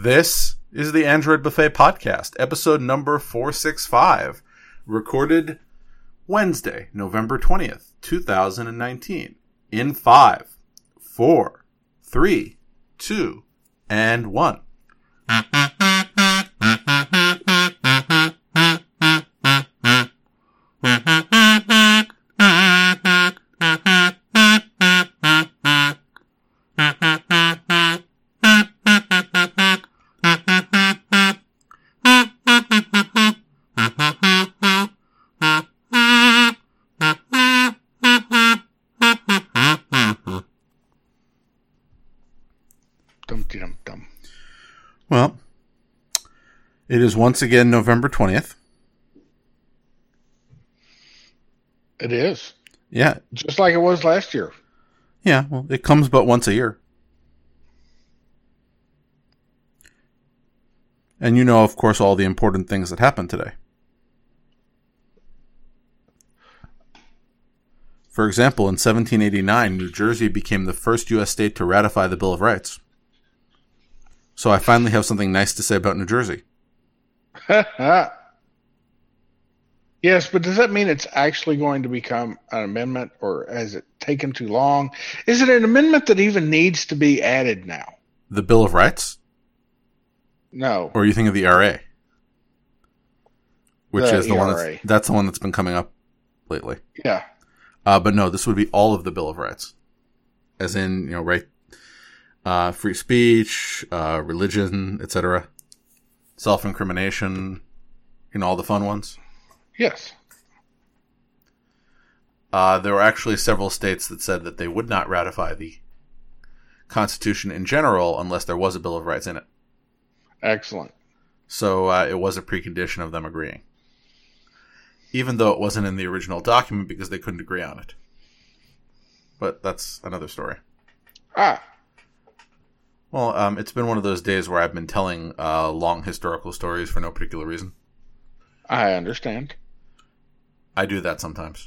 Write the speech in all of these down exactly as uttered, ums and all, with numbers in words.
This is the Android Buffet Podcast, episode number four sixty-five, recorded Wednesday, November twentieth, two thousand nineteen, in five, four, three, two, and one. Well, it is once again November twentieth. It is. Yeah. Just like it was last year. Yeah, well, it comes but once a year. And you know, of course, all the important things that happened today. For example, in seventeen eighty-nine, New Jersey became the first U S state to ratify the Bill of Rights. So I finally have something nice to say about New Jersey. Yes, but does that mean it's actually going to become an amendment, or has it taken too long? Is it an amendment that even needs to be added now? The Bill of Rights? No. Or are you thinking of the R A? Which The is the E R A. one that's, that's the one that's been coming up lately. Yeah. Uh, but no, this would be all of the Bill of Rights. As in, you know, right, uh, free speech, uh, religion, et cetera. Self-incrimination, you know, all the fun ones. Yes. Uh, there were actually several states that said that they would not ratify the Constitution in general unless there was a Bill of Rights in it. Excellent. So uh, it was a precondition of them agreeing. Even though it wasn't in the original document because they couldn't agree on it. But that's another story. Ah. Well, um, it's been one of those days where I've been telling uh, long historical stories for no particular reason. I understand. I do that sometimes.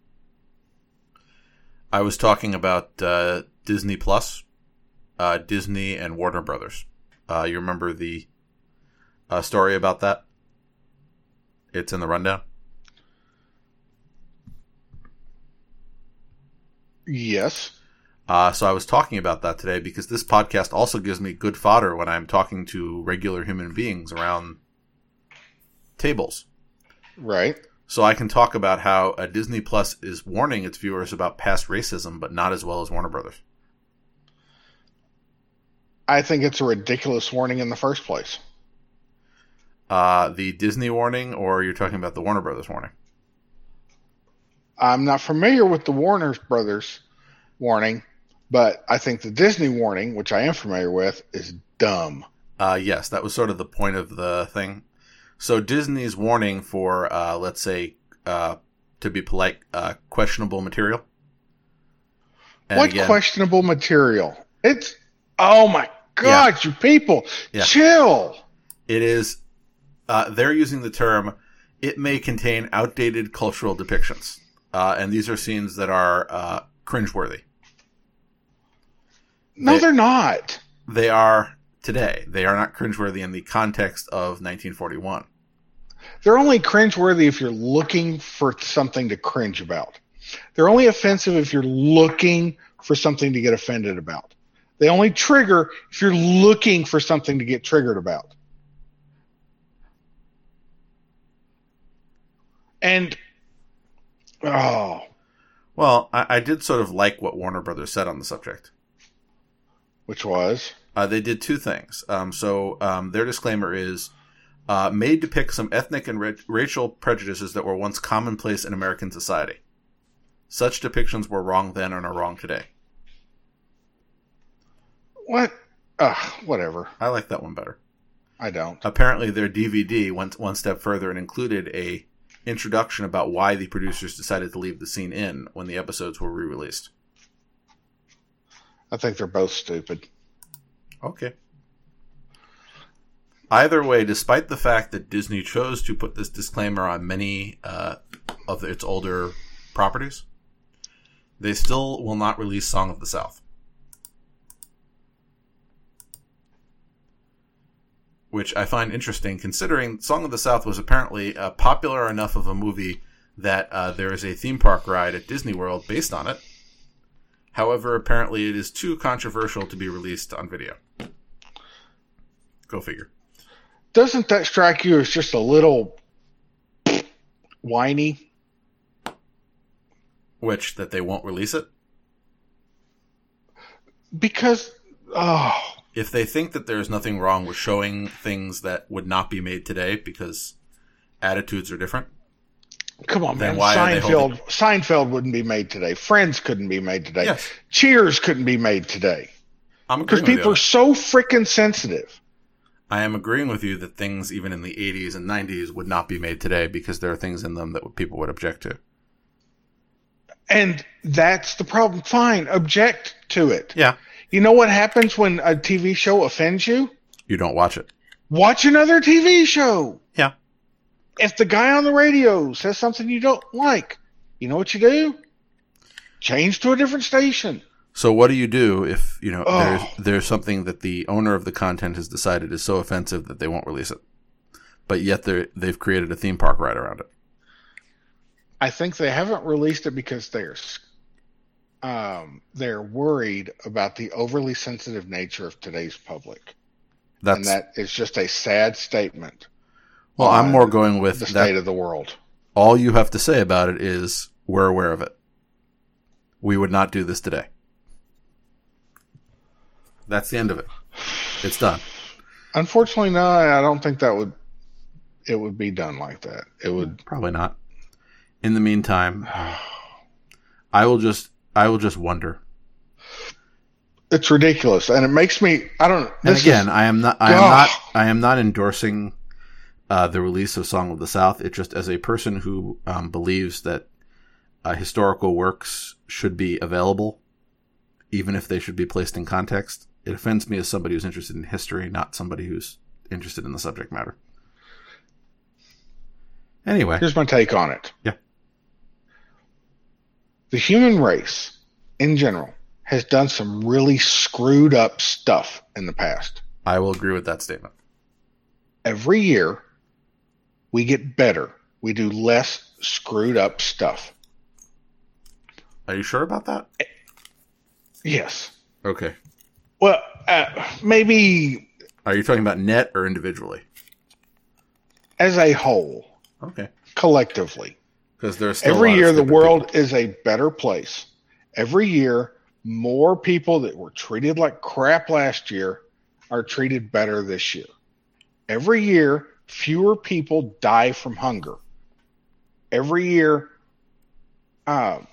I was talking about uh, Disney Plus, uh, Disney and Warner Brothers. Uh, you remember the uh, story about that? It's in the rundown. Yes. Uh, so I was talking about that today because this podcast also gives me good fodder when I'm talking to regular human beings around tables. Right. So I can talk about how uh, Disney Plus is warning its viewers about past racism, but not as well as Warner Brothers. I think it's a ridiculous warning in the first place. Uh, the Disney warning, or you're talking about the Warner Brothers warning? I'm not familiar with the Warner Brothers warning, but I think the Disney warning, which I am familiar with, is dumb. Uh, yes, that was sort of the point of the thing. So Disney's warning for, uh, let's say, uh, to be polite, uh, questionable material. And what again, questionable material? It's, oh my God, Yeah. you people, Yeah. chill. It is, uh, they're using the term, it may contain outdated cultural depictions. Uh, and these are scenes that are uh, cringeworthy. No, They- they're not. They are today. They are not cringeworthy in the context of nineteen forty-one. They're only cringeworthy if you're looking for something to cringe about. They're only offensive if you're looking for something to get offended about. They only trigger if you're looking for something to get triggered about. And, oh, Well, I, I did sort of like what Warner Brothers said on the subject. which was? Uh, they did two things. Um, so um, their disclaimer is, uh, may depict some ethnic and ra- racial prejudices that were once commonplace in American society. Such depictions were wrong then and are wrong today. What? Ugh, whatever. I like that one better. I don't. Apparently their D V D went one step further and included a introduction about why the producers decided to leave the scene in when the episodes were re-released. I think they're both stupid. Okay. Either way, despite the fact that Disney chose to put this disclaimer on many uh, of its older properties, they still will not release Song of the South. which I find interesting considering Song of the South was apparently uh, popular enough of a movie that uh, there is a theme park ride at Disney World based on it. However, apparently it is too controversial to be released on video. Go figure. Doesn't that strike you as just a little whiny? Which, that they won't release it? Because, oh... If they think that there's nothing wrong with showing things that would not be made today because attitudes are different. Come on, then man. why are they Seinfeld, holding... Seinfeld wouldn't be made today. Friends couldn't be made today. Yes. Cheers couldn't be made today. I'm Because agreeing with people you. are so freaking sensitive. I am agreeing with you that things even in the eighties and nineties would not be made today because there are things in them that people would object to. And that's the problem. Fine, object to it. Yeah. You know what happens when a T V show offends you? You don't watch it. Watch another T V show. Yeah. If the guy on the radio says something you don't like, you know what you do? Change to a different station. So what do you do if, you know, Oh. there's, there's something that the owner of the content has decided is so offensive that they won't release it, but yet they're, they've created a theme park ride around it? I think they haven't released it because they're um, they're worried about the overly sensitive nature of today's public. That's, and that is just a sad statement. well, I'm on more going with the that. state of the world. All you have to say about it is we're aware of it. We would not do this today. That's the end of it. It's done. Unfortunately, no, I don't think that would it would be done like that. It would Probably not. In the meantime, I will just I will just wonder. It's ridiculous, and it makes me. I don't. And This again, is, I am not I am Ugh. not I am not endorsing uh, the release of Song of the South. It's just as a person who um, believes that uh, historical works should be available, even if they should be placed in context. It offends me as somebody who's interested in history, not somebody who's interested in the subject matter. Anyway, here's my take on it. Yeah. The human race, in general, has done some really screwed up stuff in the past. I will agree with that statement. Every year, we get better. We do less screwed up stuff. Are you sure about that? Yes. Okay. Well, uh, maybe Are you talking about net or individually? as a whole, Okay. collectively. Because there's still a Every lot of year, the stupid world people. is a better place. Every year, more people that were treated like crap last year are treated better this year. Every year, fewer people die from hunger. Every year, um,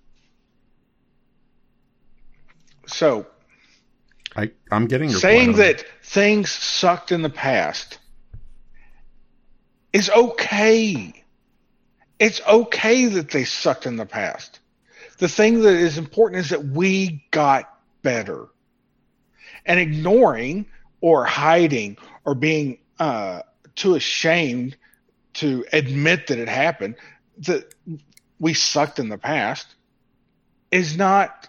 so I, I'm getting your saying point on that things sucked in the past is okay. It's okay that they sucked in the past. The thing that is important is that we got better. And ignoring or hiding or being uh, too ashamed to admit that it happened, that we sucked in the past, is not,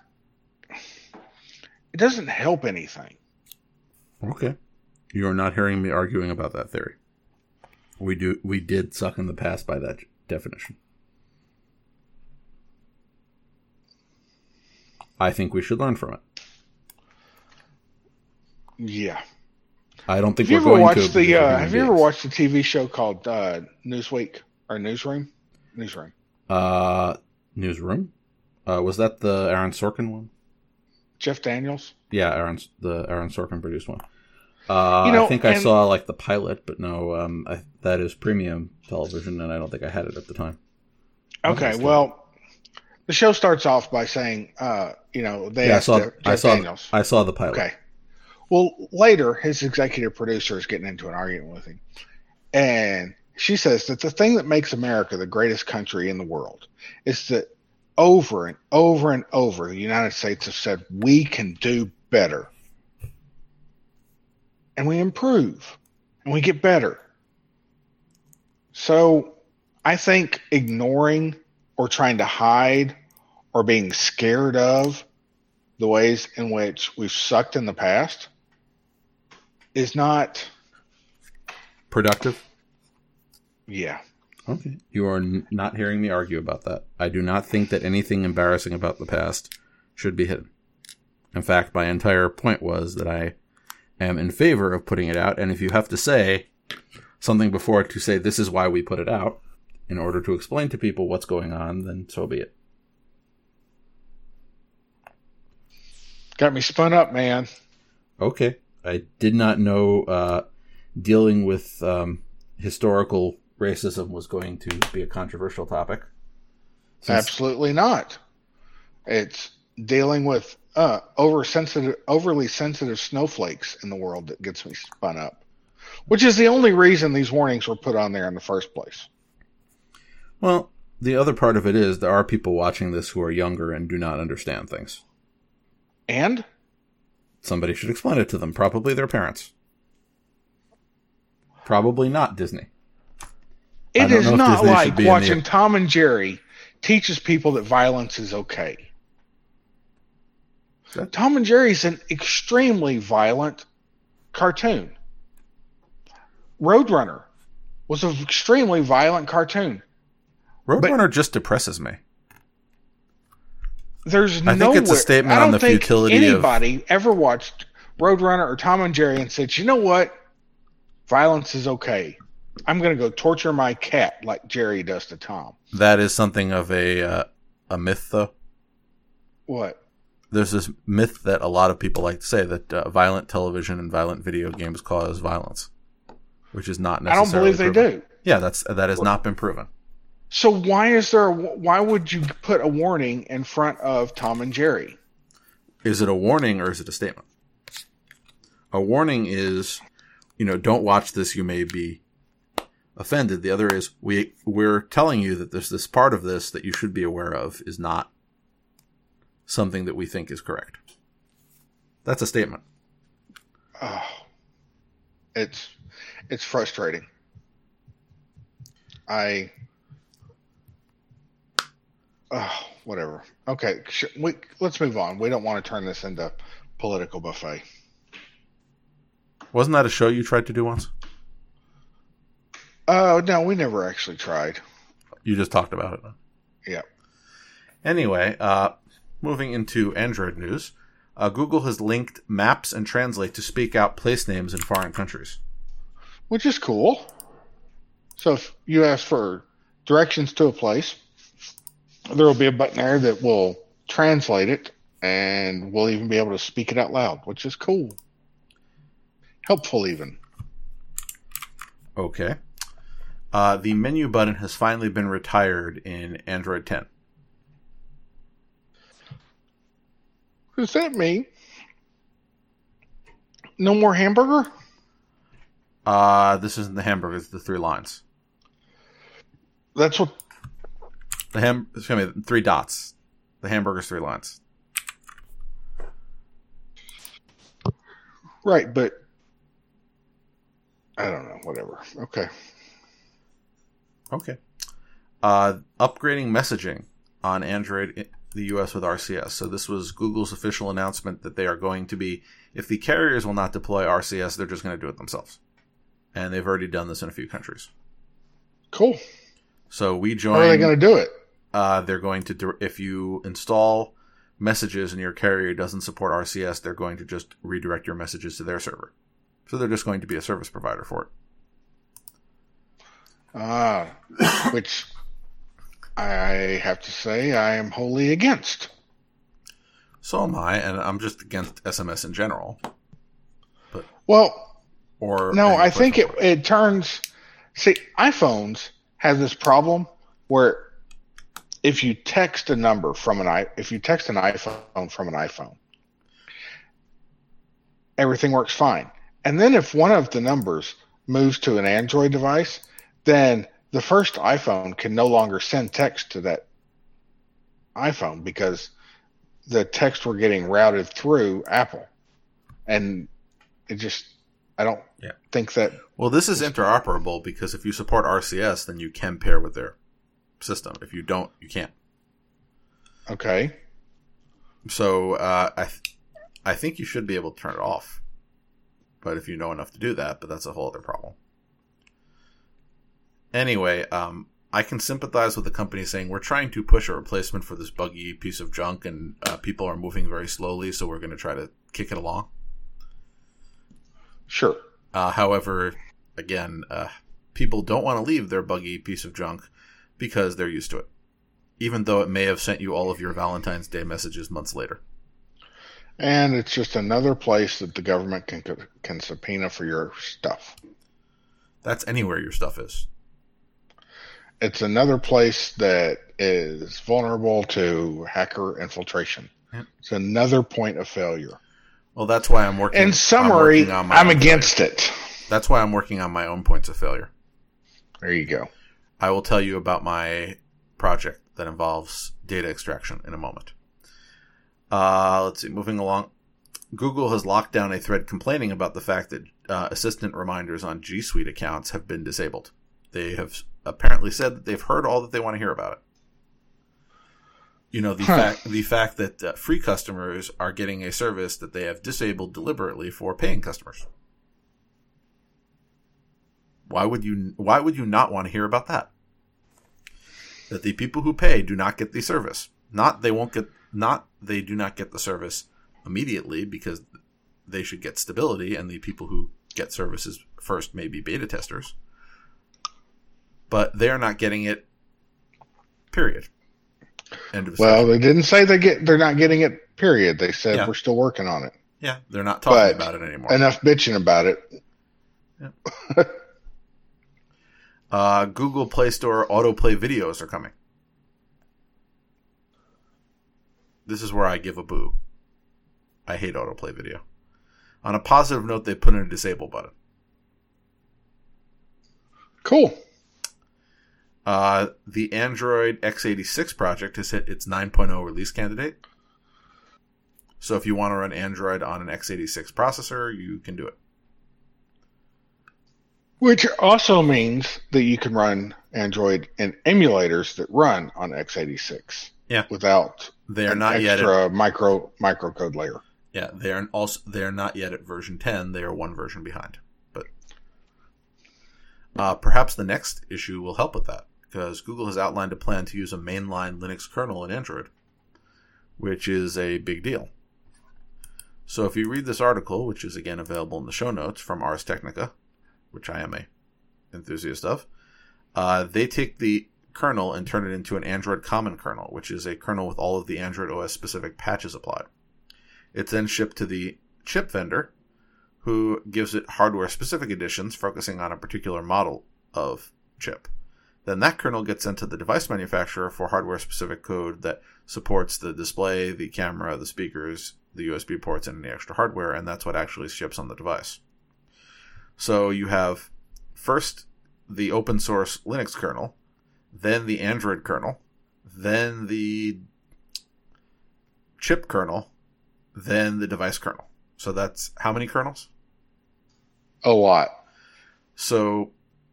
it doesn't help anything. Okay. You are not hearing me arguing about that theory. We do. We did suck in the past by that definition. I think we should learn from it. Yeah. I don't think Have you we're ever going to. watched the? because we're Uh, human have you ever beings. watched the T V show called uh, Newsweek or Newsroom? Newsroom. Uh, Newsroom? Uh, was that the Aaron Sorkin one? Jeff Daniels. Yeah, Aaron, the Aaron Sorkin produced one. Uh, You know, I think I and- saw like the pilot, but no, um, I, that is premium television, and I don't think I had it at the time. Okay, Okay, well, the show starts off by saying, uh, you know, they Yeah, I asked saw. Jeff I saw. Daniels. I saw the pilot. Okay. Well, later, his executive producer is getting into an argument with him. And she says that the thing that makes America the greatest country in the world is that over and over and over, the United States have said, we can do better. And we improve. And we get better. So I think ignoring or trying to hide or being scared of the ways in which we've sucked in the past is not productive? Yeah. Okay. You are n- not hearing me argue about that. I do not think that anything embarrassing about the past should be hidden. In fact, my entire point was that I am in favor of putting it out, and if you have to say something before to say this is why we put it out, in order to explain to people what's going on, then so be it. Got me spun up, man. Okay. I did not know uh, dealing with um, historical racism was going to be a controversial topic. Since Absolutely not. It's dealing with uh, oversensitive, overly sensitive snowflakes in the world that gets me spun up, which is the only reason these warnings were put on there in the first place. Well, the other part of it is there are people watching this who are younger and do not understand things. And? Somebody should explain it to them. Probably their parents. Probably not Disney. It is not like watching Tom and Jerry teaches people that violence is okay. That? Tom and Jerry is an extremely violent cartoon. Roadrunner was an extremely violent cartoon. Roadrunner just depresses me. There's I nowhere, think it's a statement on the futility of... I don't think anybody of... ever watched Roadrunner or Tom and Jerry and said, you know what? Violence is okay. I'm going to go torture my cat like Jerry does to Tom. That is something of a uh, a myth, though. What? There's this myth that a lot of people like to say that uh, violent television and violent video games cause violence, which is not necessarily I don't believe proven. they do. Yeah, that's that has not been proven. So why is there? A, why would you put a warning in front of Tom and Jerry? Is it a warning or is it a statement? A warning is, you know, don't watch this. You may be offended. The other is we we're telling you that there's this part of this that you should be aware of is not something that we think is correct. That's a statement. Oh, it's it's frustrating. I. Oh, whatever. Okay, we, let's move on. We don't want to turn this into political buffet. Wasn't that a show you tried to do once? Oh, uh, no, we never actually tried. You just talked about it. Yeah. Anyway, uh, moving into Android news, uh, Google has linked Maps and Translate to speak out place names in foreign countries. Which is cool. So if you ask for directions to a place, there will be a button there that will translate it, and we'll even be able to speak it out loud, which is cool. Helpful, even. Okay. Uh, the menu button has finally been retired in Android ten. What does that mean? No more hamburger? Uh, this isn't the hamburger, it's the three lines. That's what... The ham, excuse me, three dots. The hamburger's three lines. Right, but I don't know. Whatever. Okay. Okay. Uh, upgrading messaging on Android in the U S with R C S. So this was Google's official announcement that they are going to be, if the carriers will not deploy R C S, they're just going to do it themselves. And they've already done this in a few countries. Cool. So we join. How are they going to do it? Uh, they're going to, if you install messages and your carrier doesn't support R C S, they're going to just redirect your messages to their server. So they're just going to be a service provider for it. Ah, which I have to say I am wholly against. So am I, and I'm just against S M S in general. But well, or no, I think it, it turns. See, iPhones have this problem where if you text a number from an i, if you text an iPhone from an iPhone, everything works fine. And then if one of the numbers moves to an Android device, then the first iPhone can no longer send text to that iPhone because the text were getting routed through Apple. And it just, I don't yeah. think that... Well, this is interoperable because if you support R C S, then you can pair with their system. If you don't, you can't. Okay. So uh, I th- I think you should be able to turn it off. But if you know enough to do that, but that's a whole other problem. Anyway, um, I can sympathize with the company saying we're trying to push a replacement for this buggy piece of junk, and uh, people are moving very slowly, so we're going to try to kick it along. Sure. Uh, however, again, uh, people don't want to leave their buggy piece of junk because they're used to it, even though it may have sent you all of your Valentine's Day messages months later. And it's just another place that the government can can subpoena for your stuff. That's anywhere your stuff is. It's another place that is vulnerable to hacker infiltration. Yep. It's another point of failure. Well, that's why I'm working. In summary, I'm, on my I'm against failure. it. That's why I'm working on my own points of failure. There you go. I will tell you about my project that involves data extraction in a moment. Uh, let's see, moving along. Google has locked down a thread complaining about the fact that uh, assistant reminders on G Suite accounts have been disabled. They have apparently said that they've heard all that they want to hear about it. You know, the huh. fact the fact that uh, free customers are getting a service that they have disabled deliberately for paying customers. Why would you why would you not want to hear about that? That the people who pay do not get the service. Not they won't get not they do not get the service immediately because they should get stability, and the people who get services first may be beta testers. But they're not getting it, period. End of well, they didn't say they get they're not getting it, period. They said yeah. we're still working on it. Yeah, they're not talking but about it anymore. Enough bitching about it. Yeah. uh, Google Play Store autoplay videos are coming. This is where I give a boo. I hate autoplay video. On a positive note, they put in a disable button. Cool. Uh, the Android x eighty-six project has hit its nine point oh release candidate. So if you want to run Android on an x eighty-six processor, you can do it. Which also means that you can run Android in emulators that run on x eighty-six. Yeah. Without they are an not extra yet at, micro microcode layer. Yeah, they are also they are not yet at version ten. They are one version behind. But uh, perhaps the next issue will help with that, because Google has outlined a plan to use a mainline Linux kernel in Android, which is a big deal. So if you read this article, which is again available in the show notes from Ars Technica, which I am a enthusiast of, uh, they take the kernel and turn it into an Android common kernel, which is a kernel with all of the Android O S specific patches applied. It's then shipped to the chip vendor, who gives it hardware specific editions focusing on a particular model of chip. Then that kernel gets sent to the device manufacturer for hardware specific code that supports the display, the camera, the speakers, the U S B ports, and any extra hardware, and that's what actually ships on the device. So you have first the open source Linux kernel, then the Android kernel, then the chip kernel, then the device kernel. So that's how many kernels? A lot. So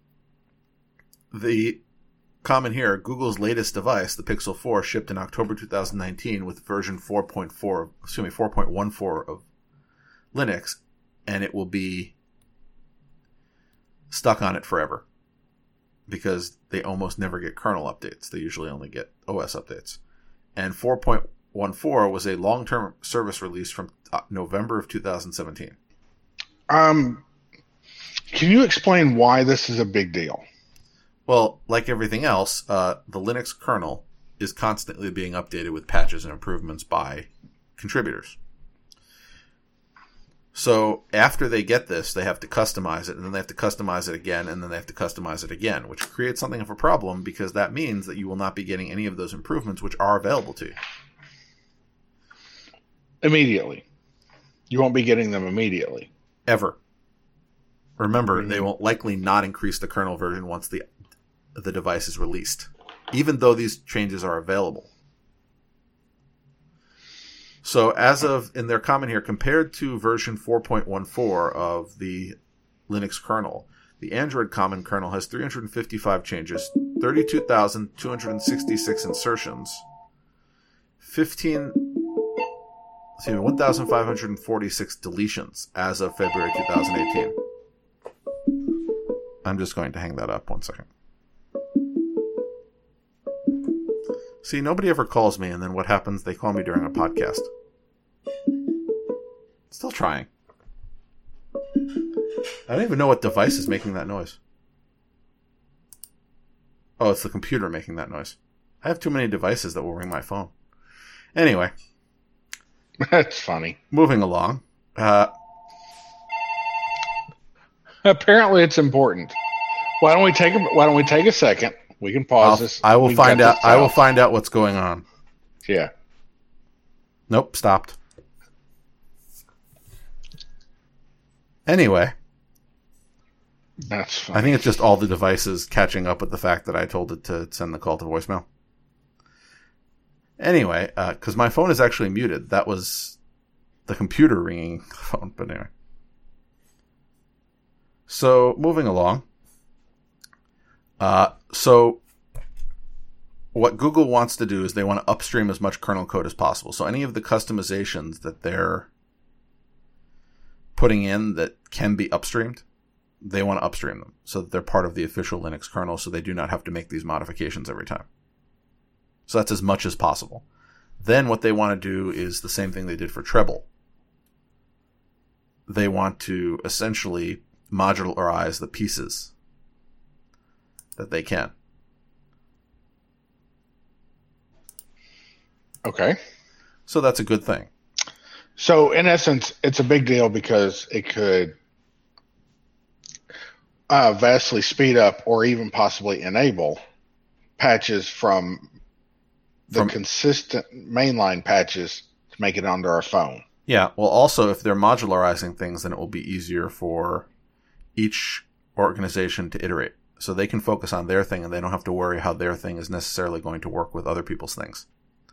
the common here, Google's latest device, the Pixel four, shipped in October twenty nineteen with version four point four, excuse me, four point one four of Linux, and it will be stuck on it forever because they almost never get kernel updates. They usually only get O S updates. And four point one four was a long-term service release from November of two thousand seventeen. Um, can you explain why this is a big deal? Well, like everything else, uh, the Linux kernel is constantly being updated with patches and improvements by contributors. So after they get this, they have to customize it, and then they have to customize it again, and then they have to customize it again, which creates something of a problem because that means that you will not be getting any of those improvements which are available to you. Immediately. You won't be getting them immediately. Ever. Remember, mm-hmm. They will likely not increase the kernel version once the the device is released, even though these changes are available. So as of, in their comment here, compared to version four point one four of the Linux kernel, the Android common kernel has three hundred fifty-five changes, thirty-two thousand two hundred sixty-six insertions, fifteen, excuse me, one thousand five hundred forty-six deletions as of February twenty eighteen. I'm just going to hang that up one second. See, nobody ever calls me, and then what happens? They call me during a podcast. Still trying. I don't even know what device is making that noise. Oh, it's the computer making that noise. I have too many devices that will ring my phone. Anyway. That's funny. Moving along. Uh, Apparently it's important. Why don't we take a, why don't we take a second? We can pause I'll, this. I will We can find cut out this I will find out what's going on. Yeah. Nope, stopped. Anyway. That's funny. I think it's just all the devices catching up with the fact that I told it to send the call to voicemail. Anyway, because uh, my phone is actually muted. That was the computer ringing the phone, but anyway. So, moving along. Uh, so, what Google wants to do is they want to upstream as much kernel code as possible. So, any of the customizations that they're putting in that can be upstreamed, they want to upstream them so that they're part of the official Linux kernel, so they do not have to make these modifications every time. So that's as much as possible. Then what they want to do is the same thing they did for Treble. They want to essentially modularize the pieces that they can. Okay. So that's a good thing. So in essence, it's a big deal because it could uh, vastly speed up or even possibly enable patches from the From- consistent mainline patches to make it onto our phone. Yeah, well also if they're modularizing things, then it will be easier for each organization to iterate. So they can focus on their thing and they don't have to worry how their thing is necessarily going to work with other people's things.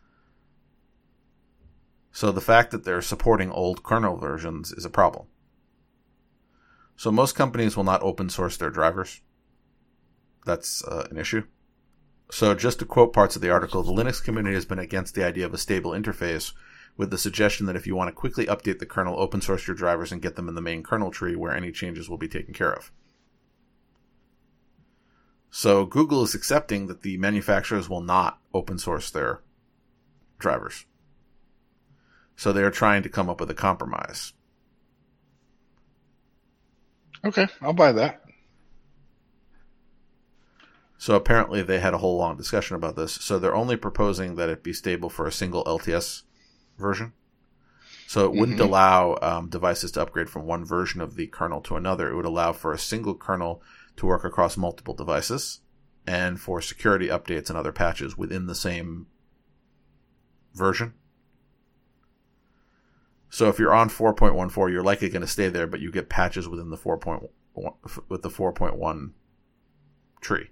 So the fact that they're supporting old kernel versions is a problem. So most companies will not open source their drivers. That's uh, an issue. So just to quote parts of the article, the Linux community has been against the idea of a stable interface, with the suggestion that if you want to quickly update the kernel, open source your drivers and get them in the main kernel tree where any changes will be taken care of. So Google is accepting that the manufacturers will not open source their drivers. So they're trying to come up with a compromise. Okay, I'll buy that. So apparently they had a whole long discussion about this. So they're only proposing that it be stable for a single L T S version. So it wouldn't Mhm. allow um, devices to upgrade from one version of the kernel to another. It would allow for a single kernel to work across multiple devices and for security updates and other patches within the same version. So if you're on four point one four, you're likely going to stay there, but you get patches within the four point one with the four point one tree.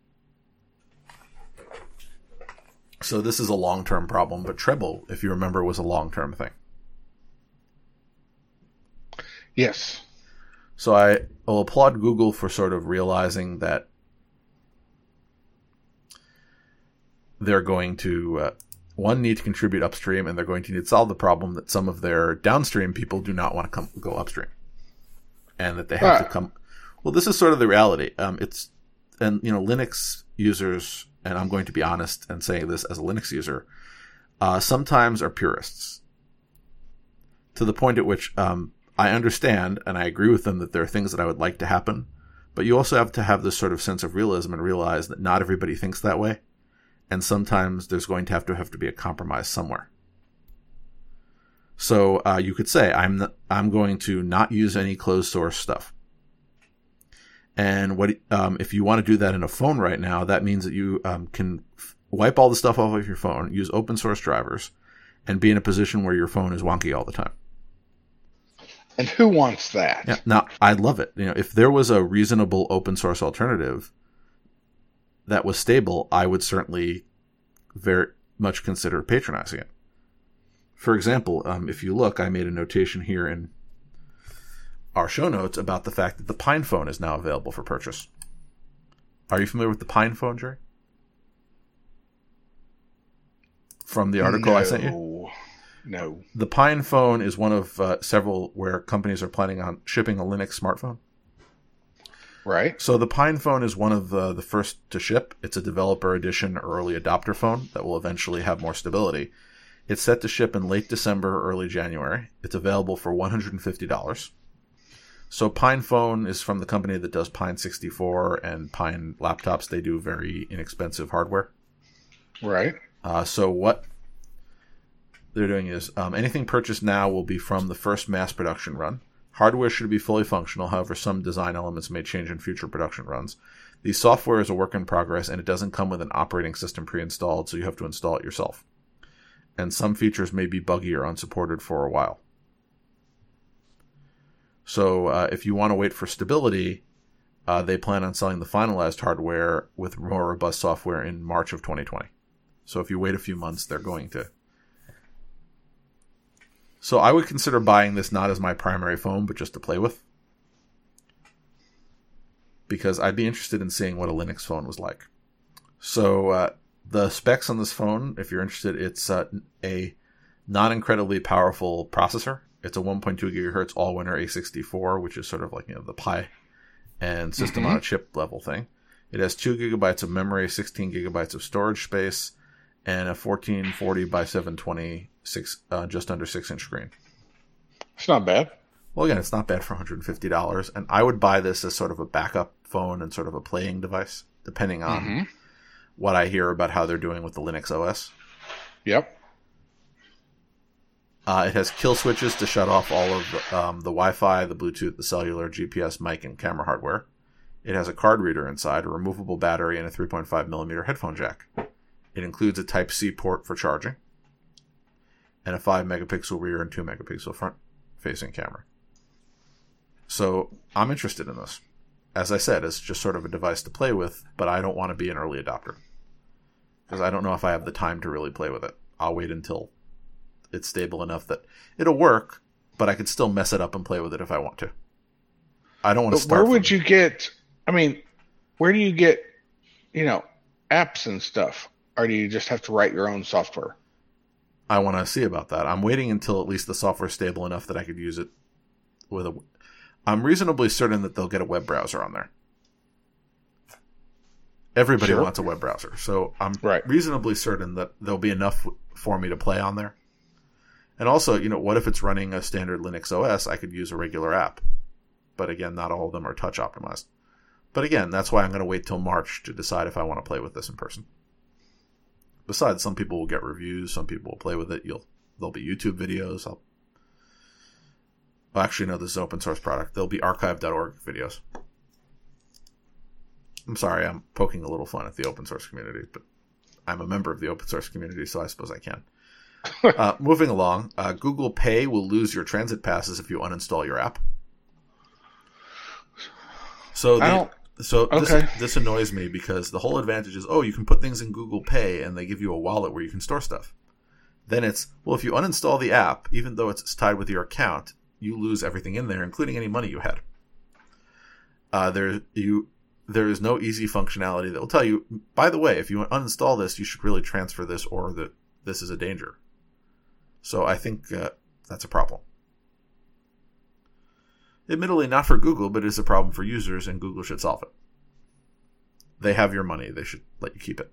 So this is a long-term problem, but Treble, if you remember, was a long-term thing. Yes. So I will applaud Google for sort of realizing that they're going to, uh, one, need to contribute upstream, and they're going to need to solve the problem that some of their downstream people do not want to come go upstream. And that they have Ah. to come... Well, this is sort of the reality. Um, it's, and, you know, Linux users, and I'm going to be honest and saying this as a Linux user, uh, sometimes are purists. To the point at which um, I understand, and I agree with them, that there are things that I would like to happen, but you also have to have this sort of sense of realism and realize that not everybody thinks that way, and sometimes there's going to have to have to be a compromise somewhere. So uh, you could say, I'm not, I'm going to not use any closed source stuff. And what um, if you want to do that in a phone right now, that means that you um, can f- wipe all the stuff off of your phone, use open source drivers, and be in a position where your phone is wonky all the time. And who wants that? Yeah, now, I love it. You know, if there was a reasonable open source alternative that was stable, I would certainly very much consider patronizing it. For example, um, if you look, I made a notation here in our show notes about the fact that the PinePhone is now available for purchase. Are you familiar with the PinePhone, Jerry? From the article no, I sent you? No. The PinePhone is one of uh, several where companies are planning on shipping a Linux smartphone. Right. So the Pine phone is one of the, the first to ship. It's a developer edition early adopter phone that will eventually have more stability. It's set to ship in late December or early January. It's available for one hundred fifty dollars. So Pine phone is from the company that does Pine sixty-four and Pine laptops. They do very inexpensive hardware. Right. Uh, so what they're doing is um, anything purchased now will be from the first mass production run. Hardware should be fully functional. However, some design elements may change in future production runs. The software is a work in progress, and it doesn't come with an operating system pre-installed, so you have to install it yourself. And some features may be buggy or unsupported for a while. So uh, if you want to wait for stability, uh, they plan on selling the finalized hardware with more robust software in March of twenty twenty. So if you wait a few months, they're going to. So I would consider buying this not as my primary phone, but just to play with. Because I'd be interested in seeing what a Linux phone was like. So uh, the specs on this phone, if you're interested, it's uh, a non-incredibly powerful processor. It's a one point two gigahertz all-winner A sixty-four, which is sort of like, you know, the Pi and system mm-hmm. on a chip level thing. It has two gigabytes of memory, sixteen gigabytes of storage space, and a fourteen forty by seven twenty-six, uh, just under six inch screen. It's not bad. Well, again, it's not bad for one hundred fifty dollars, and I would buy this as sort of a backup phone and sort of a playing device, depending on mm-hmm. what I hear about how they're doing with the Linux O S. Yep. Uh, it has kill switches to shut off all of the, um, the Wi-Fi, the Bluetooth, the cellular, G P S, mic, and camera hardware. It has a card reader inside, a removable battery, and a three point five millimeter headphone jack. It includes a Type-C port for charging, and a five megapixel rear and two megapixel front-facing camera. So I'm interested in this. As I said, it's just sort of a device to play with, but I don't want to be an early adopter. Because I don't know if I have the time to really play with it. I'll wait until it's stable enough that it'll work, but I could still mess it up and play with it if I want to. I don't want to but start. Where would you get, I mean, where do you get, you know, apps and stuff? Or do you just have to write your own software? I want to see about that. I'm waiting until at least the software's stable enough that I could use it with a... I'm reasonably certain that they'll get a web browser on there. Everybody sure. wants a web browser. So I'm right. reasonably certain that there'll be enough for me to play on there. And also, you know, what if it's running a standard Linux O S? I could use a regular app. But again, not all of them are touch optimized. But again, that's why I'm going to wait till March to decide if I want to play with this in person. Besides, some people will get reviews. Some people will play with it. You'll There'll be YouTube videos. I'll, well, actually, no, this is an open source product. There'll be archive dot org videos. I'm sorry, I'm poking a little fun at the open source community, but I'm a member of the open source community, so I suppose I can. uh, moving along, uh, Google Pay will lose your transit passes if you uninstall your app. So, the, so okay. this, this annoys me because the whole advantage is, oh, you can put things in Google Pay and they give you a wallet where you can store stuff. Then it's, well, if you uninstall the app, even though it's tied with your account, you lose everything in there, including any money you had. Uh, there, you, there is no easy functionality that will tell you, by the way, if you uninstall this, you should really transfer this or that this is a danger. So I think uh, that's a problem. Admittedly, not for Google, but it is a problem for users, and Google should solve it. They have your money. They should let you keep it.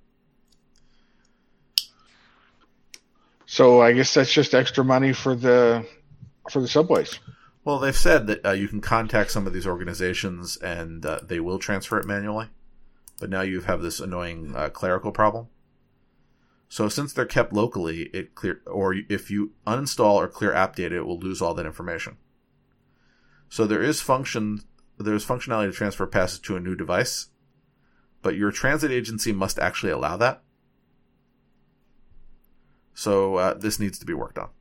So I guess that's just extra money for the for the subways. Well, they've said that uh, you can contact some of these organizations, and uh, they will transfer it manually. But now you have this annoying uh, clerical problem. So since they're kept locally, it clear or if you uninstall or clear app data, it will lose all that information. So there is function, there's functionality to transfer passes to a new device, but your transit agency must actually allow that. So uh, this needs to be worked on.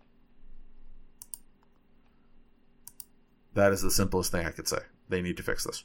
That is the simplest thing I could say. They need to fix this.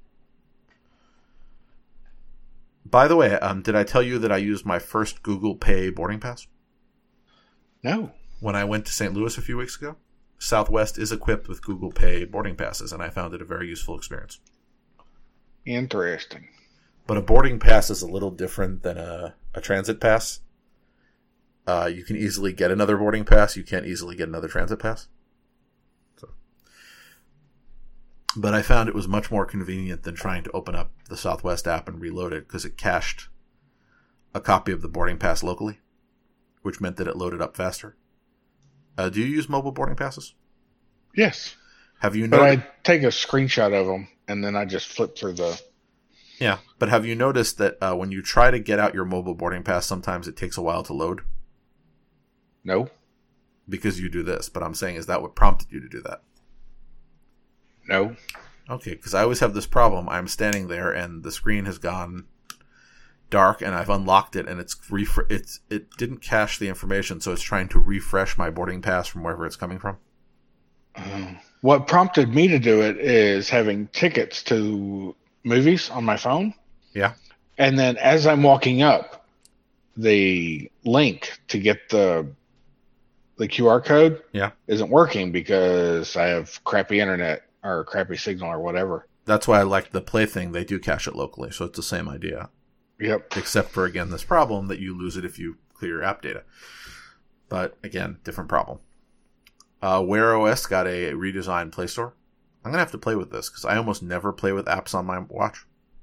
By the way, um, did I tell you that I used my first Google Pay boarding pass? No. When I went to Saint Louis a few weeks ago, Southwest is equipped with Google Pay boarding passes, and I found it a very useful experience. Interesting. But a boarding pass is a little different than a, a transit pass. Uh, you can easily get another boarding pass. You can't easily get another transit pass. So. But I found it was much more convenient than trying to open up the Southwest app and reload it because it cached a copy of the boarding pass locally, which meant that it loaded up faster. Uh, do you use mobile boarding passes? Yes. Have you But noticed? I take a screenshot of them, and then I just flip through the... Yeah, but have you noticed that uh, when you try to get out your mobile boarding pass, sometimes it takes a while to load? No. Because you do this, but I'm saying, is that what prompted you to do that? No. Okay, because I always have this problem. I'm standing there, and the screen has gone dark, and I've unlocked it, and it's refre- it's it didn't cache the information, so it's trying to refresh my boarding pass from wherever it's coming from. Um, what prompted me to do it is having tickets to movies on my phone. Yeah. And then as I'm walking up, the link to get the the Q R code Yeah. isn't working because I have crappy internet or crappy signal or whatever. That's why I like the Play thing. They do cache it locally, so it's the same idea. Yep. Except for, again, this problem that you lose it if you clear your app data. But, again, different problem. Uh, Wear O S got a redesigned Play Store. I'm going to have to play with this because I almost never play with apps on my watch.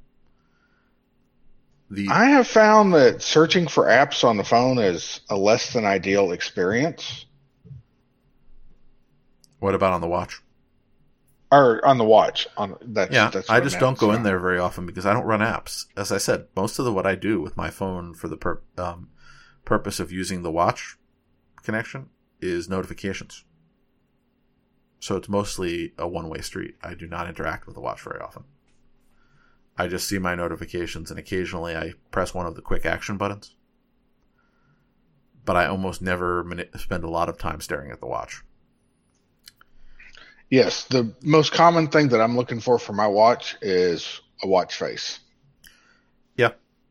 The I have found that searching for apps on the phone is a less than ideal experience. What about on the watch? Or on the watch. On that's, Yeah, that's I what just meant, don't go so. in there very often because I don't run apps. As I said, most of the what I do with my phone for the pur- um, purpose of using the watch connection is notifications. So it's mostly a one-way street. I do not interact with the watch very often. I just see my notifications, and occasionally I press one of the quick action buttons. But I almost never mani- spend a lot of time staring at the watch. Yes, the most common thing that I'm looking for for my watch is a watch face. Yeah.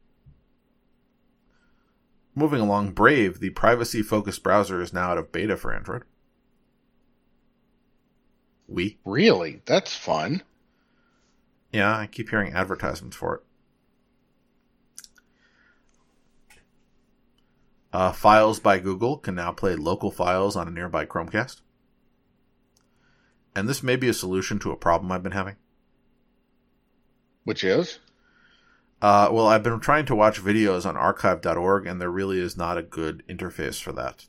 Moving along, Brave, the privacy-focused browser, is now out of beta for Android. We? Really? That's fun. Yeah, I keep hearing advertisements for it. Uh, Files by Google can now play local files on a nearby Chromecast. And this may be a solution to a problem I've been having. Which is? Uh, well, I've been trying to watch videos on archive dot org, and there really is not a good interface for that.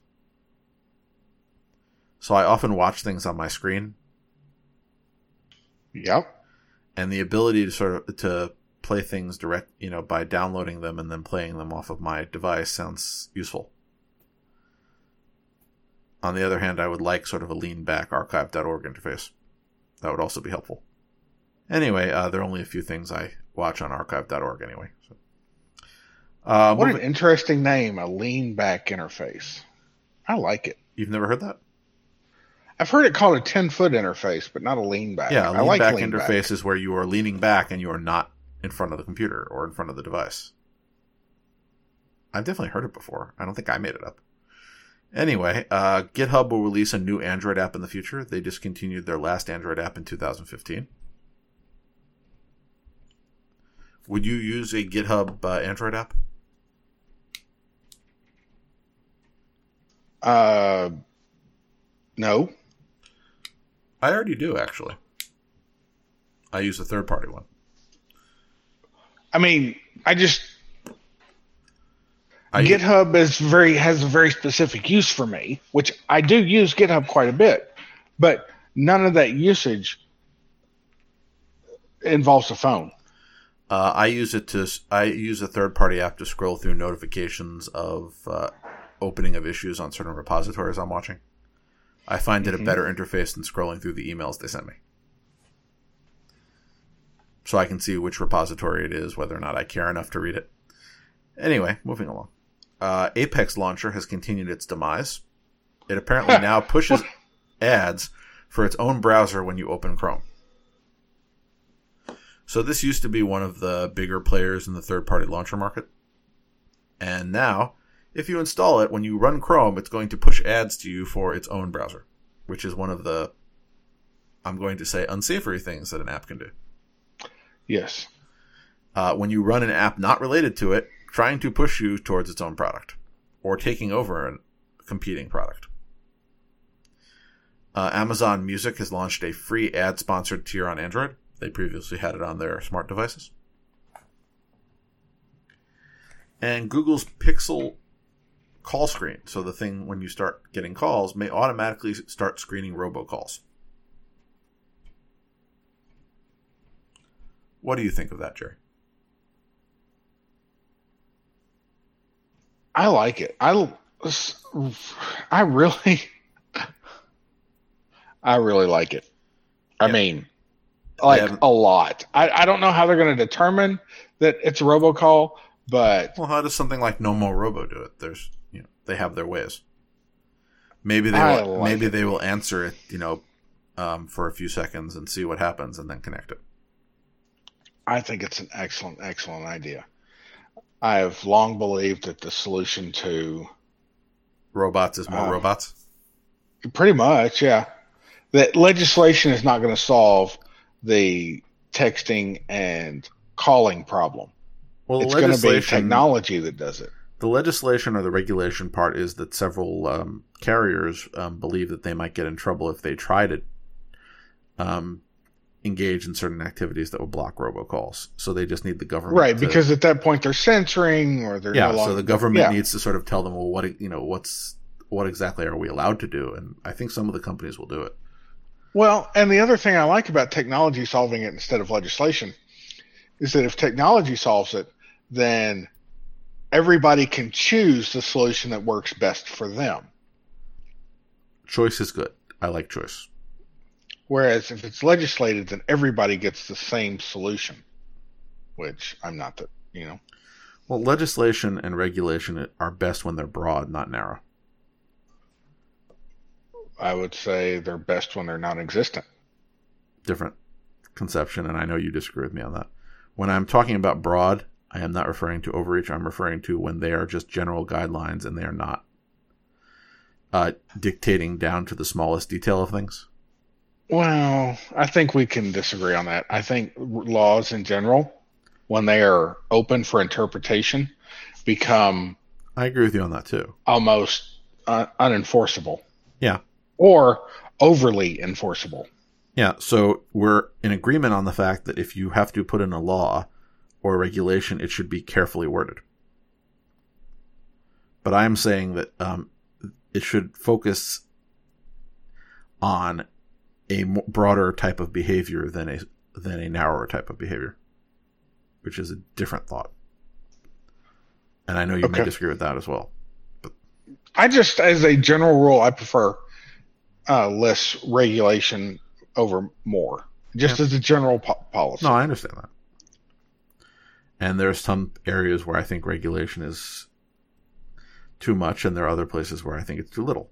So I often watch things on my screen. Yep. And the ability to sort of to play things direct, you know, by downloading them and then playing them off of my device sounds useful. On the other hand, I would like sort of a lean back archive dot org interface. That would also be helpful. Anyway, uh, there are only a few things I watch on archive dot org anyway. So. Uh, What moving- an interesting name, a lean back interface. I like it. You've never heard that? I've heard it called a ten foot interface, but not a lean back. Yeah, a I lean like back lean interface back. is where you are leaning back and you are not in front of the computer or in front of the device. I've definitely heard it before. I don't think I made it up. Anyway, uh, GitHub will release a new Android app in the future. They discontinued their last Android app in two thousand fifteen. Would you use a GitHub uh, Android app? Uh, no. I already do, actually. I use a third-party one. I mean, I just I GitHub is very has a very specific use for me, which I do use GitHub quite a bit, but none of that usage involves a phone. Uh, I use it to. I use a third-party app to scroll through notifications of uh, opening of issues on certain repositories I'm watching. I find it a better interface than scrolling through the emails they sent me. So I can see which repository it is, whether or not I care enough to read it. Anyway, moving along. Uh, Apex Launcher has continued its demise. It apparently now pushes ads for its own browser when you open Chrome. So this used to be one of the bigger players in the third-party launcher market. And now, if you install it, when you run Chrome, it's going to push ads to you for its own browser, which is one of the, I'm going to say, unsavory things that an app can do. Yes. Uh, when you run an app not related to it, trying to push you towards its own product or taking over a competing product. Uh, Amazon Music has launched a free ad-sponsored tier on Android. They previously had it on their smart devices. And Google's Pixel call screen, so the thing when you start getting calls, may automatically start screening robocalls. What do you think of that, Jerry? I like it. I, I really, I really like it. I yeah. mean, like yeah. a lot. I, I don't know how they're going to determine that it's a robocall, but well, how does something like No More Robo do it? There's, you know, they have their ways. Maybe they I will, like maybe it. they will answer it, you know, um, for a few seconds and see what happens, and then connect it. I think it's an excellent, excellent idea. I have long believed that the solution to robots is more uh, robots. Pretty much, yeah. That legislation is not going to solve the texting and calling problem. Well, it's going to be technology that does it. The legislation or the regulation part is that several um, carriers um, believe that they might get in trouble if they try to um, engage in certain activities that will block robocalls. So they just need the government, right? To, because at that point they're censoring, or they're yeah. no longer, so the government yeah. needs to sort of tell them, well, what you know, what's what exactly are we allowed to do? And I think some of the companies will do it. Well, and the other thing I like about technology solving it instead of legislation is that if technology solves it, then everybody can choose the solution that works best for them. Choice is good. I like choice. Whereas if it's legislated, then everybody gets the same solution, which I'm not that, you know. Well, legislation and regulation are best when they're broad, not narrow. I would say they're best when they're non-existent. Different conception, and I know you disagree with me on that. When I'm talking about broad, I am not referring to overreach. I'm referring to when they are just general guidelines and they are not uh, dictating down to the smallest detail of things. Well, I think we can disagree on that. I think laws in general, when they are open for interpretation, become... I agree with you on that too. Almost uh, unenforceable. Yeah. Or overly enforceable. Yeah, so we're in agreement on the fact that if you have to put in a law or a regulation, it should be carefully worded. But I'm saying that um, it should focus on a broader type of behavior than a than a narrower type of behavior, which is a different thought. And I know you okay. may disagree with that as well. But I just, as a general rule, I prefer uh, less regulation over more, just yeah. as a general po- policy. No, I understand that. And there's some areas where I think regulation is too much, and there are other places where I think it's too little.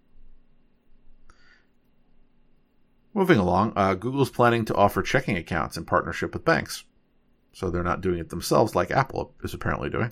Moving along, uh, Google's planning to offer checking accounts in partnership with banks. So they're not doing it themselves like Apple is apparently doing.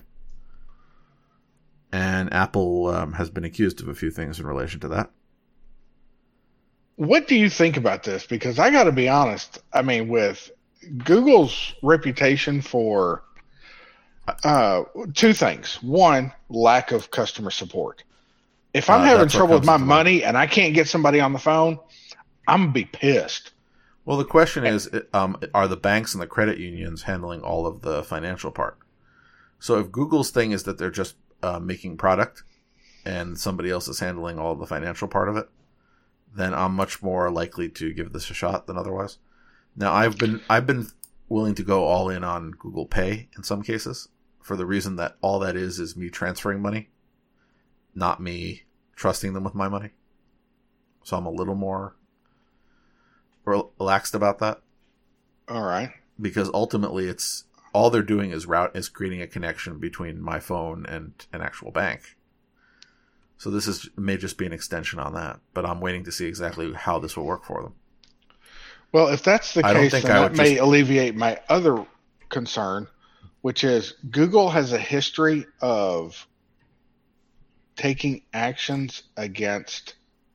And Apple um, has been accused of a few things in relation to that. What do you think about this? Because I got to be honest, I mean, with Google's reputation for uh, two things. One, lack of customer support. If I'm uh, having trouble with my money and I can't get somebody on the phone, I'm going to be pissed. Well, the question is, um, are the banks and the credit unions handling all of the financial part? So if Google's thing is that they're just uh, making product and somebody else is handling all of the financial part of it, then I'm much more likely to give this a shot than otherwise. Now, I've been I've been willing to go all in on Google Pay in some cases for the reason that all that is is me transferring money, not me trusting them with my money. So I'm a little more relaxed about that. All right. Because ultimately it's all they're doing is route is creating a connection between my phone and an actual bank. So this is may just be an extension on that, but I'm waiting to see exactly how this will work for them. Well, if that's the I case, then that may just... alleviate my other concern, which is Google has a history of taking actions against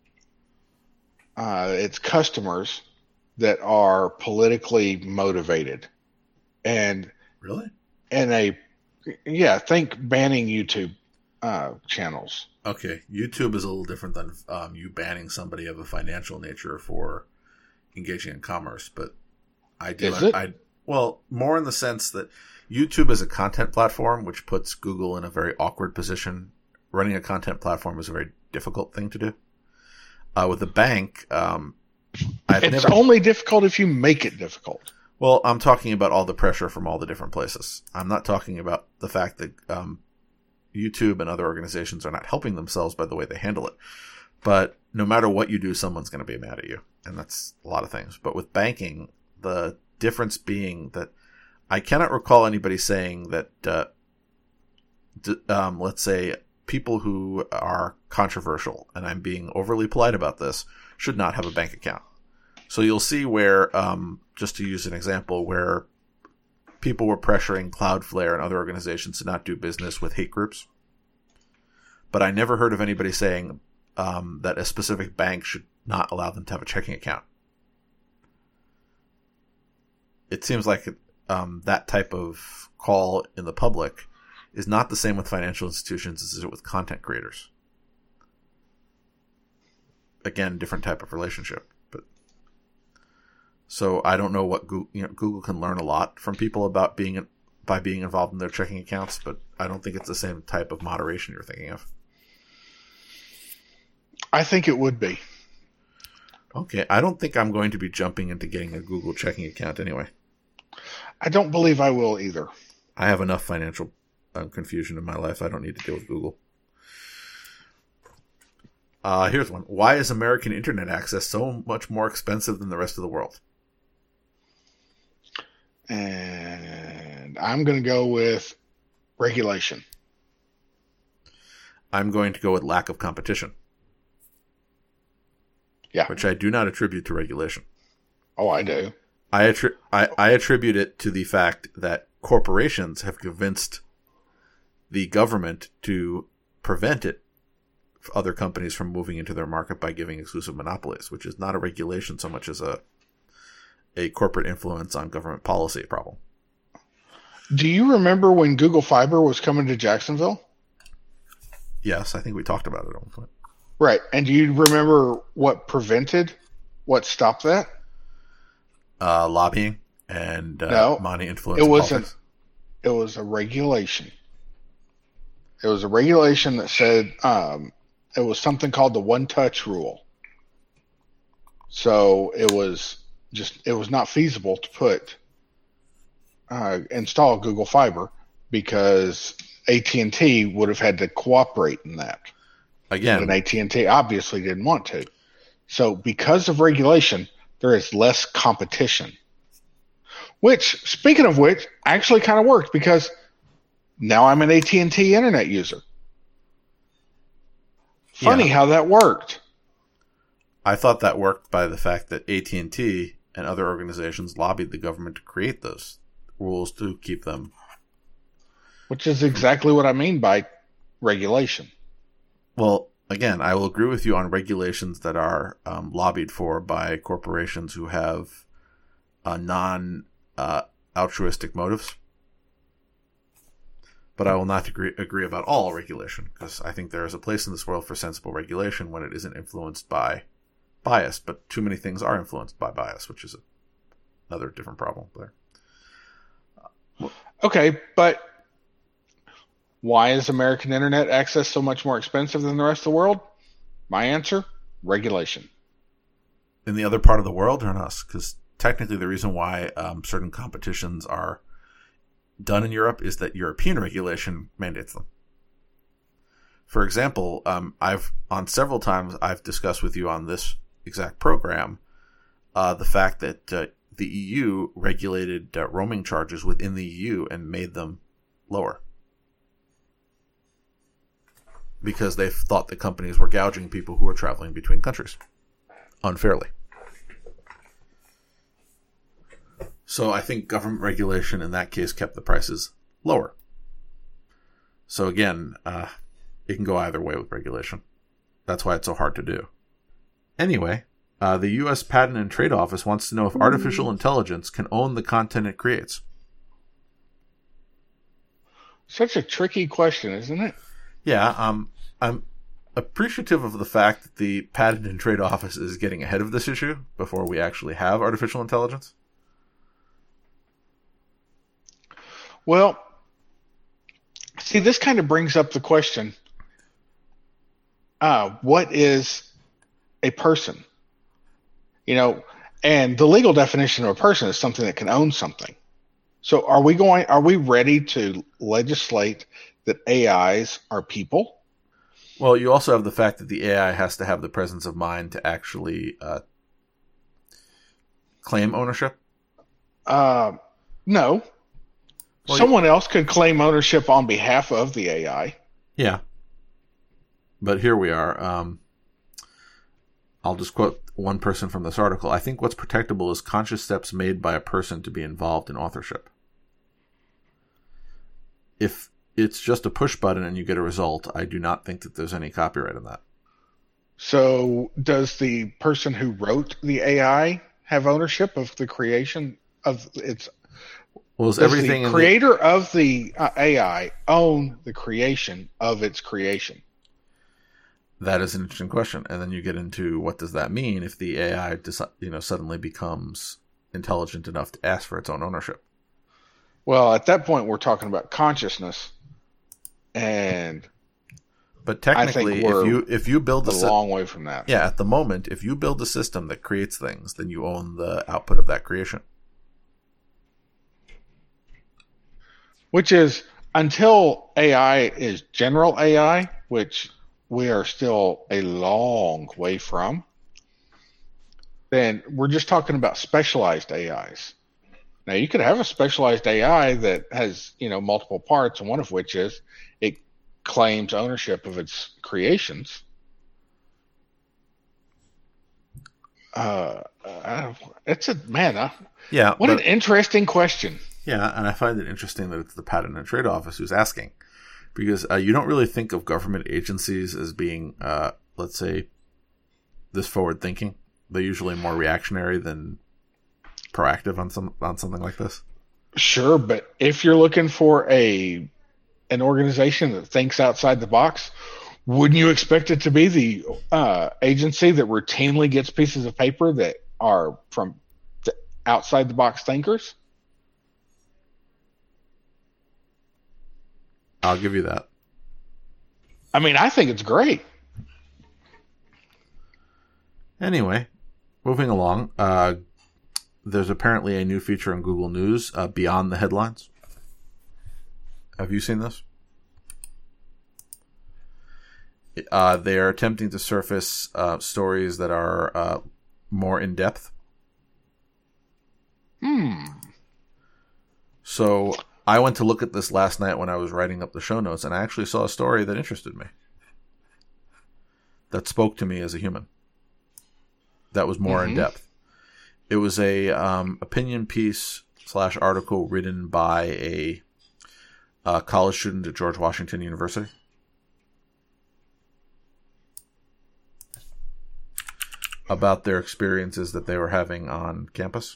uh, its customers that are politically motivated. And really? And a, yeah, think banning YouTube. uh, channels. Okay, YouTube is a little different than um, you banning somebody of a financial nature for engaging in commerce, but I do. Is it? I well, more in the sense that YouTube is a content platform, which puts Google in a very awkward position. Running a content platform is a very difficult thing to do. Uh, with a bank, um, I've it's never, only difficult if you make it difficult. Well, I'm talking about all the pressure from all the different places. I'm not talking about the fact that um, YouTube and other organizations are not helping themselves by the way they handle it. But no matter what you do, someone's going to be mad at you. And that's a lot of things. But with banking, the difference being that I cannot recall anybody saying that, uh, d- um, let's say, people who are controversial, and I'm being overly polite about this, should not have a bank account. So you'll see where, um, just to use an example, where people were pressuring Cloudflare and other organizations to not do business with hate groups. But I never heard of anybody saying um, that a specific bank should not allow them to have a checking account. It seems like um, that type of call in the public is not the same with financial institutions as is it with content creators. Again, different type of relationship. But so I don't know what Google, you know, Google can learn a lot from people about being by being involved in their checking accounts, but I don't think it's the same type of moderation you're thinking of. I think it would be. Okay, I don't think I'm going to be jumping into getting a Google checking account anyway. I don't believe I will either. I have enough financial uh, confusion in my life. I don't need to deal with Google. Uh, here's one. Why is American internet access so much more expensive than the rest of the world? And I'm going to go with regulation. I'm going to go with lack of competition. Yeah. Which I do not attribute to regulation. Oh, I do. I, attri- I, I attribute it to the fact that corporations have convinced the government to prevent it, other companies from moving into their market by giving exclusive monopolies, which is not a regulation so much as a a corporate influence on government policy problem. Do you remember when Google Fiber was coming to Jacksonville? Yes, I think we talked about it at one point. Right. And do you remember what prevented, what stopped that? Uh, lobbying and uh, no, money influence. It wasn't. It was a regulation. It was a regulation that said um, it was something called the one-touch rule. So it was just it was not feasible to put uh, install Google Fiber because A T and T would have had to cooperate in that. Again, and A T and T obviously didn't want to. So because of regulation, there is less competition. Which, speaking of which, actually kind of worked because now I'm an A T and T internet user. Funny yeah. how that worked. I thought that worked by the fact that A T and T and other organizations lobbied the government to create those rules to keep them. Which is exactly what I mean by regulation. Well, again, I will agree with you on regulations that are um, lobbied for by corporations who have uh, non uh, altruistic motives. But I will not agree, agree about all regulation, because I think there is a place in this world for sensible regulation when it isn't influenced by bias. But too many things are influenced by bias, which is a, another different problem there. Okay, but why is American internet access so much more expensive than the rest of the world? My answer, regulation. In the other part of the world or in us? Because technically the reason why um, certain competitions are done in Europe is that European regulation mandates them. For example, um, I've on several times I've discussed with you on this exact program uh, the fact that uh, the E U regulated uh, roaming charges within the E U and made them lower because they thought the companies were gouging people who were traveling between countries unfairly. So I think government regulation in that case kept the prices lower. So again, uh, it can go either way with regulation. That's why it's so hard to do. Anyway, uh, the U S Patent and Trade Office wants to know if artificial intelligence can own the content it creates. Such a tricky question, isn't it? Yeah, um, I'm appreciative of the fact that the Patent and Trade Office is getting ahead of this issue before we actually have artificial intelligence. Well, see, this kind of brings up the question, uh, what is a person? You know, and the legal definition of a person is something that can own something. So are we going, are we ready to legislate that A Is are people? Well, you also have the fact that the A I has to have the presence of mind to actually uh, claim ownership. Uh, no. Well, Someone you, else could claim ownership on behalf of the A I. Yeah. But here we are. Um, I'll just quote one person from this article. I think what's protectable is conscious steps made by a person to be involved in authorship. If it's just a push button and you get a result, I do not think that there's any copyright in that. So does the person who wrote the A I have ownership of the creation of its... Well, is everything the creator the... of the uh, A I own the creation of its creation? That is an interesting question. And then you get into what does that mean if the A I you know, suddenly becomes intelligent enough to ask for its own ownership? Well, at that point, we're talking about consciousness. And but technically, if you if you build a si- long way from that, yeah, at the moment, if you build a system that creates things, then you own the output of that creation. Which is until A I is general A I, which we are still a long way from. Then we're just talking about specialized A Is. Now, you could have a specialized A I that has, you know, multiple parts, and one of which is it claims ownership of its creations. Uh, uh it's a man. Uh, yeah. What but, an interesting question. Yeah, and I find it interesting that it's the Patent and Trade Office who's asking, because uh, you don't really think of government agencies as being, uh, let's say, this forward thinking. They're usually more reactionary than proactive on some on something like this. Sure, but if you're looking for a an organization that thinks outside the box, wouldn't you expect it to be the uh, agency that routinely gets pieces of paper that are from the outside the box thinkers? I'll give you that. I mean, I think it's great. Anyway, moving along. Uh, There's apparently a new feature on Google News, uh, Beyond the Headlines. Have you seen this? Uh, they are attempting to surface uh, stories that are uh, more in-depth. Hmm. So I went to look at this last night when I was writing up the show notes, and I actually saw a story that interested me. That spoke to me as a human. That was more mm-hmm. in-depth. It was a um, opinion piece slash article written by a, a college student at George Washington University. About their experiences that they were having on campus.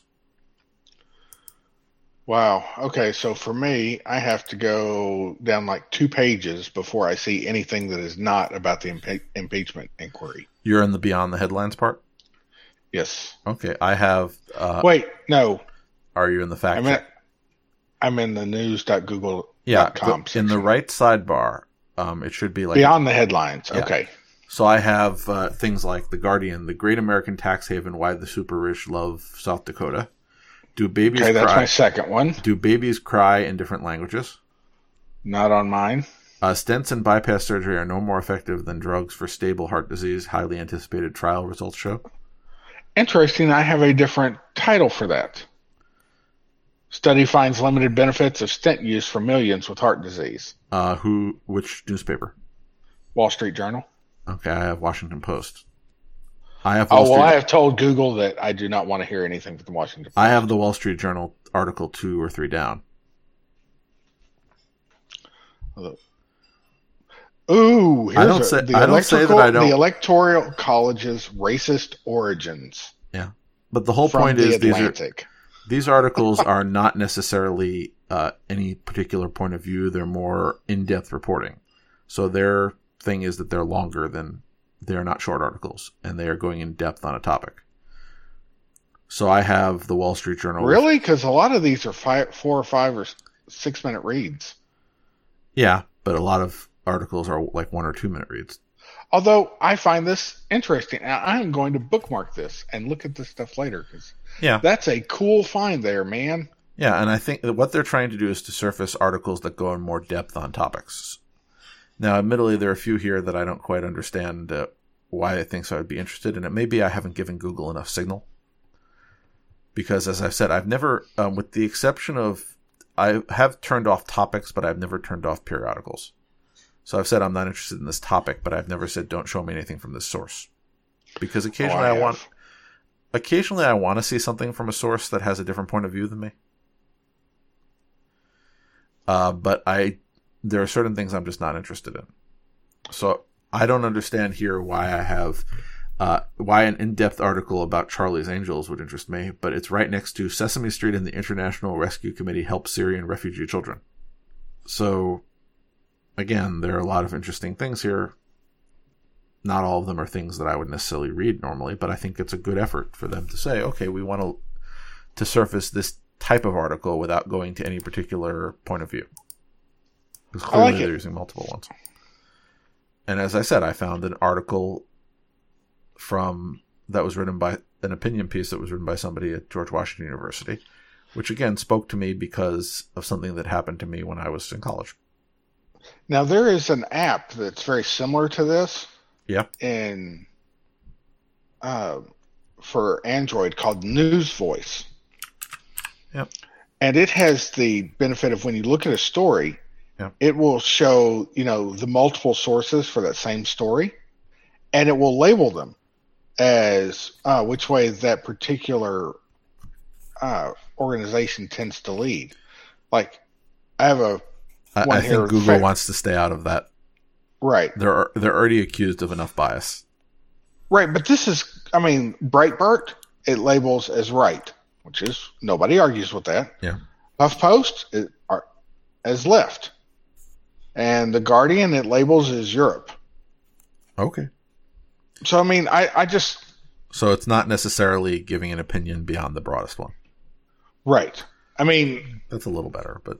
Wow. Okay, so for me, I have to go down like two pages before I see anything that is not about the impe- impeachment inquiry. You're in the Beyond the Headlines part? Yes. Okay, I have... Uh, Wait, no. Are you in the fact I'm in, I'm in the news dot google dot yeah, com the, in the right sidebar, um, it should be like... Beyond the Headlines, yeah. Okay. So I have uh, things like The Guardian, the great American tax haven, why the super rich love South Dakota. Do babies okay, cry? That's my second one. Do babies cry in different languages? Not on mine. Uh, stents and bypass surgery are no more effective than drugs for stable heart disease. Highly anticipated trial results show. Interesting. I have a different title for that. Study finds limited benefits of stent use for millions with heart disease. Uh, who? Which newspaper? Wall Street Journal. Okay, I have Washington Post. I have. Wall oh well, Street... I have told Google that I do not want to hear anything from the Washington Post. I have the Wall Street Journal article two or three down. Ooh, here's I don't a, say. the I don't say that I don't. The Electoral College's racist origins. Yeah, but the whole point the is Atlantic. these are these articles are not necessarily uh, any particular point of view. They're more in-depth reporting. So their thing is that they're longer than, they're not short articles, and they are going in depth on a topic. So I have the Wall Street Journal. Really? Because a lot of these are five, four or five or six minute reads. Yeah, but a lot of articles are like one or two minute reads. Although I find this interesting. I'm going to bookmark this and look at this stuff later, because yeah, that's a cool find there, man. Yeah, and I think that what they're trying to do is to surface articles that go in more depth on topics. Now, admittedly, there are a few here that I don't quite understand uh, why I think so I'd be interested in it. Maybe I haven't given Google enough signal. Because, as I've said, I've never, um, with the exception of, I have turned off topics, but I've never turned off periodicals. So I've said I'm not interested in this topic, but I've never said don't show me anything from this source. Because occasionally oh, I, I want, occasionally I want to see something from a source that has a different point of view than me. Uh, but I, there are certain things I'm just not interested in. So I don't understand here why I have... Uh, why an in-depth article about Charlie's Angels would interest me, but it's right next to Sesame Street and the International Rescue Committee help Syrian refugee children. So, again, there are a lot of interesting things here. Not all of them are things that I would necessarily read normally, but I think it's a good effort for them to say, okay, we want to, to surface this type of article without going to any particular point of view. Because clearly like they're using multiple ones. And as I said, I found an article from that was written by an opinion piece that was written by somebody at George Washington University, which again spoke to me because of something that happened to me when I was in college. Now there is an app that's very similar to this. Yeah. In uh, for Android called News Voice. Yep. And it has the benefit of when you look at a story, yep, it will show, you know, the multiple sources for that same story, and it will label them as uh, which way that particular uh, organization tends to lead. Like, I have a I, one I here think Google fa- wants to stay out of that. Right. They're they're already accused of enough bias. Right, but this is, I mean, Breitbart, it labels as right, which is, nobody argues with that. Yeah. HuffPost, it, are, as left. And The Guardian, it labels as Europe. Okay. So, I mean, I, I just... So it's not necessarily giving an opinion beyond the broadest one. Right. I mean... That's a little better, but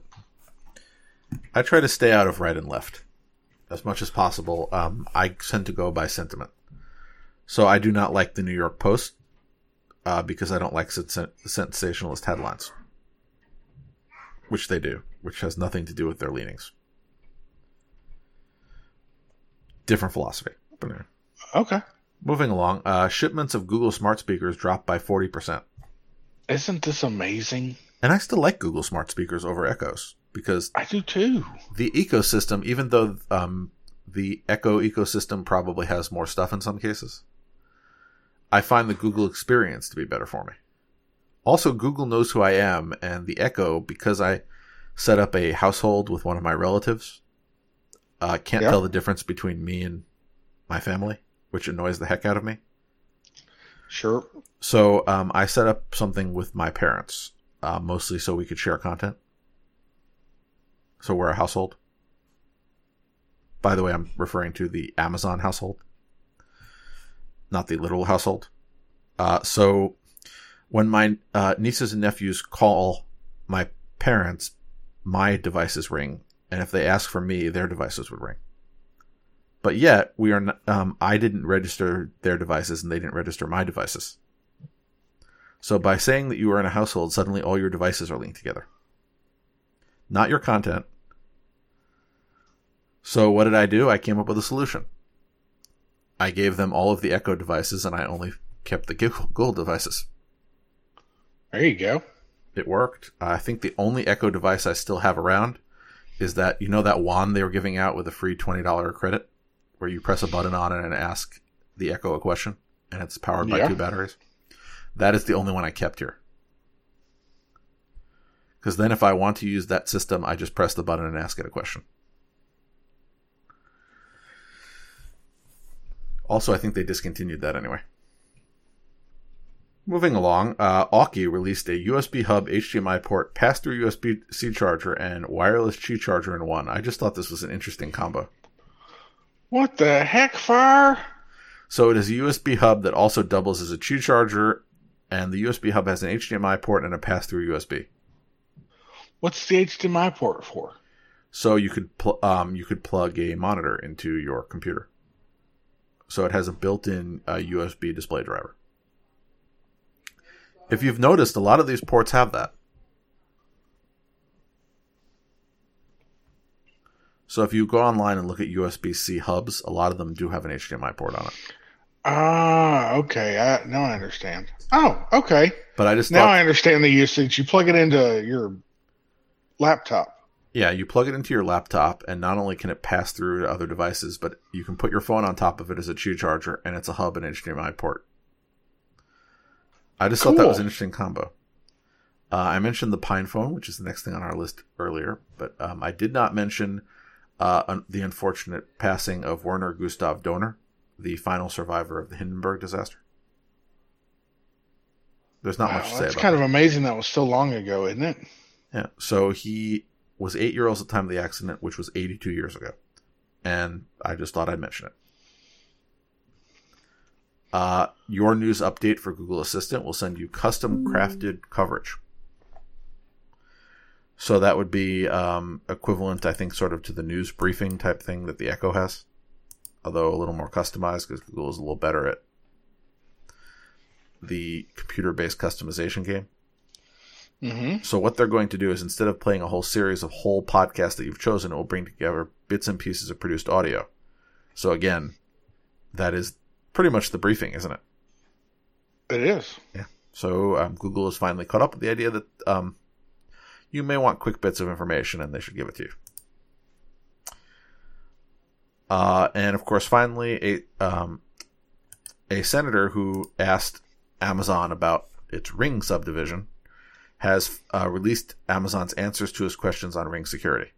I try to stay out of right and left as much as possible. Um, I tend to go by sentiment. So I do not like the New York Post uh, because I don't like sens- sensationalist headlines, which they do, which has nothing to do with their leanings. Different philosophy. But anyway. Okay. Moving along, uh, shipments of Google smart speakers dropped by forty percent. Isn't this amazing? And I still like Google smart speakers over Echoes because I do too. The ecosystem, even though um, the Echo ecosystem probably has more stuff in some cases, I find the Google experience to be better for me. Also, Google knows who I am, and the Echo, because I set up a household with one of my relatives, uh, can't yep. tell the difference between me and my family, which annoys the heck out of me. Sure. So um, I set up something with my parents, uh, mostly so we could share content. So we're a household. By the way, I'm referring to the Amazon household, not the literal household. Uh, so when my uh, nieces and nephews call my parents, my devices ring, and if they ask for me, their devices would ring. But yet, we are not, um, I didn't register their devices, and they didn't register my devices. So by saying that you are in a household, suddenly all your devices are linked together. Not your content. So what did I do? I came up with a solution. I gave them all of the Echo devices, and I only kept the Google devices. There you go. It worked. I think the only Echo device I still have around is that, you know that wand they were giving out with a free twenty dollars credit, where you press a button on it and ask the Echo a question, and it's powered by yeah. two batteries? That is the only one I kept here. Because then if I want to use that system, I just press the button and ask it a question. Also, I think they discontinued that anyway. Moving along, uh, Aukey released a U S B hub, H D M I port, pass-through U S B C charger, and wireless Qi charger in one. I just thought this was an interesting combo. What the heck, Fire? So it is a U S B hub that also doubles as a Qi charger, and the U S B hub has an H D M I port and a pass-through U S B. What's the H D M I port for? So you could pl- um, you could plug a monitor into your computer. So it has a built-in uh, U S B display driver. If you've noticed, a lot of these ports have that. So if you go online and look at U S B-C hubs, a lot of them do have an H D M I port on it. Ah, okay. I, now I understand. Oh, okay. But I just now thought, I understand the usage. You plug it into your laptop. Yeah, you plug it into your laptop, and not only can it pass through to other devices, but you can put your phone on top of it as a Qi charger, and it's a hub and H D M I port. I just cool. thought that was an interesting combo. Uh, I mentioned the Pine phone, which is the next thing on our list earlier, but um, I did not mention uh, un- the unfortunate passing of Werner Gustav Donner, the final survivor of the Hindenburg disaster. There's not wow, much to say about That's kind that. of amazing that was so long ago, isn't it? Yeah, so he was eight years old at the time of the accident, which was eighty-two years ago. And I just thought I'd mention it. Uh, your news update for Google Assistant will send you custom crafted coverage. So that would be um, equivalent, I think, sort of to the news briefing type thing that the Echo has. Although a little more customized because Google is a little better at the computer-based customization game. Mm-hmm. So what they're going to do is, instead of playing a whole series of whole podcasts that you've chosen, it will bring together bits and pieces of produced audio. So again, that is pretty much the briefing, isn't it? It is. Yeah. So um, Google has finally caught up with the idea that um, you may want quick bits of information, and they should give it to you. Uh, and of course, finally, a um, a senator who asked Amazon about its Ring subdivision has uh, released Amazon's answers to his questions on Ring security.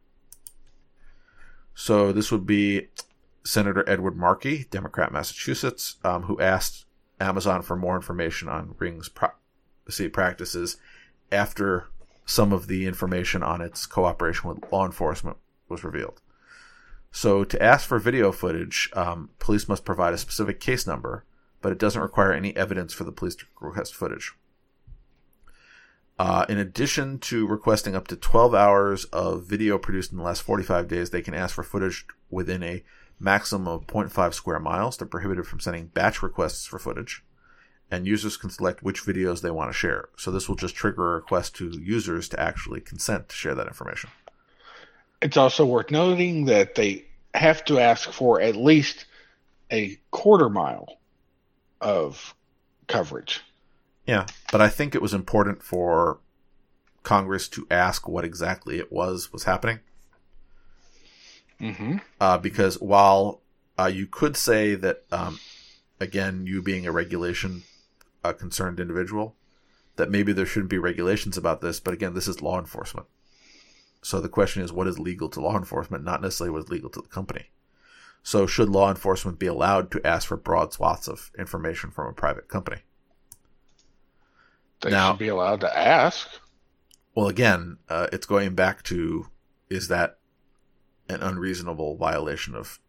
So this would be Senator Edward Markey, Democrat, Massachusetts, um, who asked Amazon for more information on Ring's privacy practices after some of the information on its cooperation with law enforcement was revealed. So to ask for video footage, um, police must provide a specific case number, but it doesn't require any evidence for the police to request footage. Uh, in addition to requesting up to twelve hours of video produced in the last forty-five days, they can ask for footage within a maximum of zero point five square miles. They're prohibited from sending batch requests for footage, and users can select which videos they want to share. So this will just trigger a request to users to actually consent to share that information. It's also worth noting that they have to ask for at least a quarter mile of coverage. Yeah, but I think it was important for Congress to ask what exactly it was was happening. Mm-hmm. Uh, because while uh, you could say that, um, again, you being a regulation uh, concerned individual, that maybe there shouldn't be regulations about this, but again, this is law enforcement. So the question is, what is legal to law enforcement, not necessarily what is legal to the company. So should law enforcement be allowed to ask for broad swaths of information from a private company? They now, should be allowed to ask. Well, again, uh, it's going back to, is that an unreasonable violation of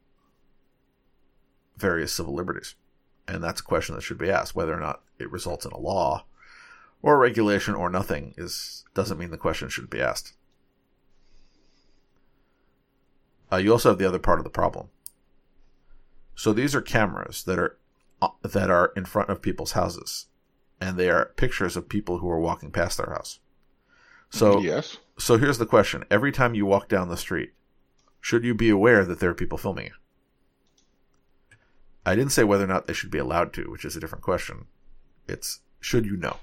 various civil liberties? And that's a question that should be asked. Whether or not it results in a law or a regulation or nothing is doesn't mean the question shouldn't be asked. Uh, you also have the other part of the problem. So these are cameras that are uh, that are in front of people's houses, and they are pictures of people who are walking past their house. So yes. So here's the question: every time you walk down the street, should you be aware that there are people filming you? I didn't say whether or not they should be allowed to, which is a different question. It's should you know?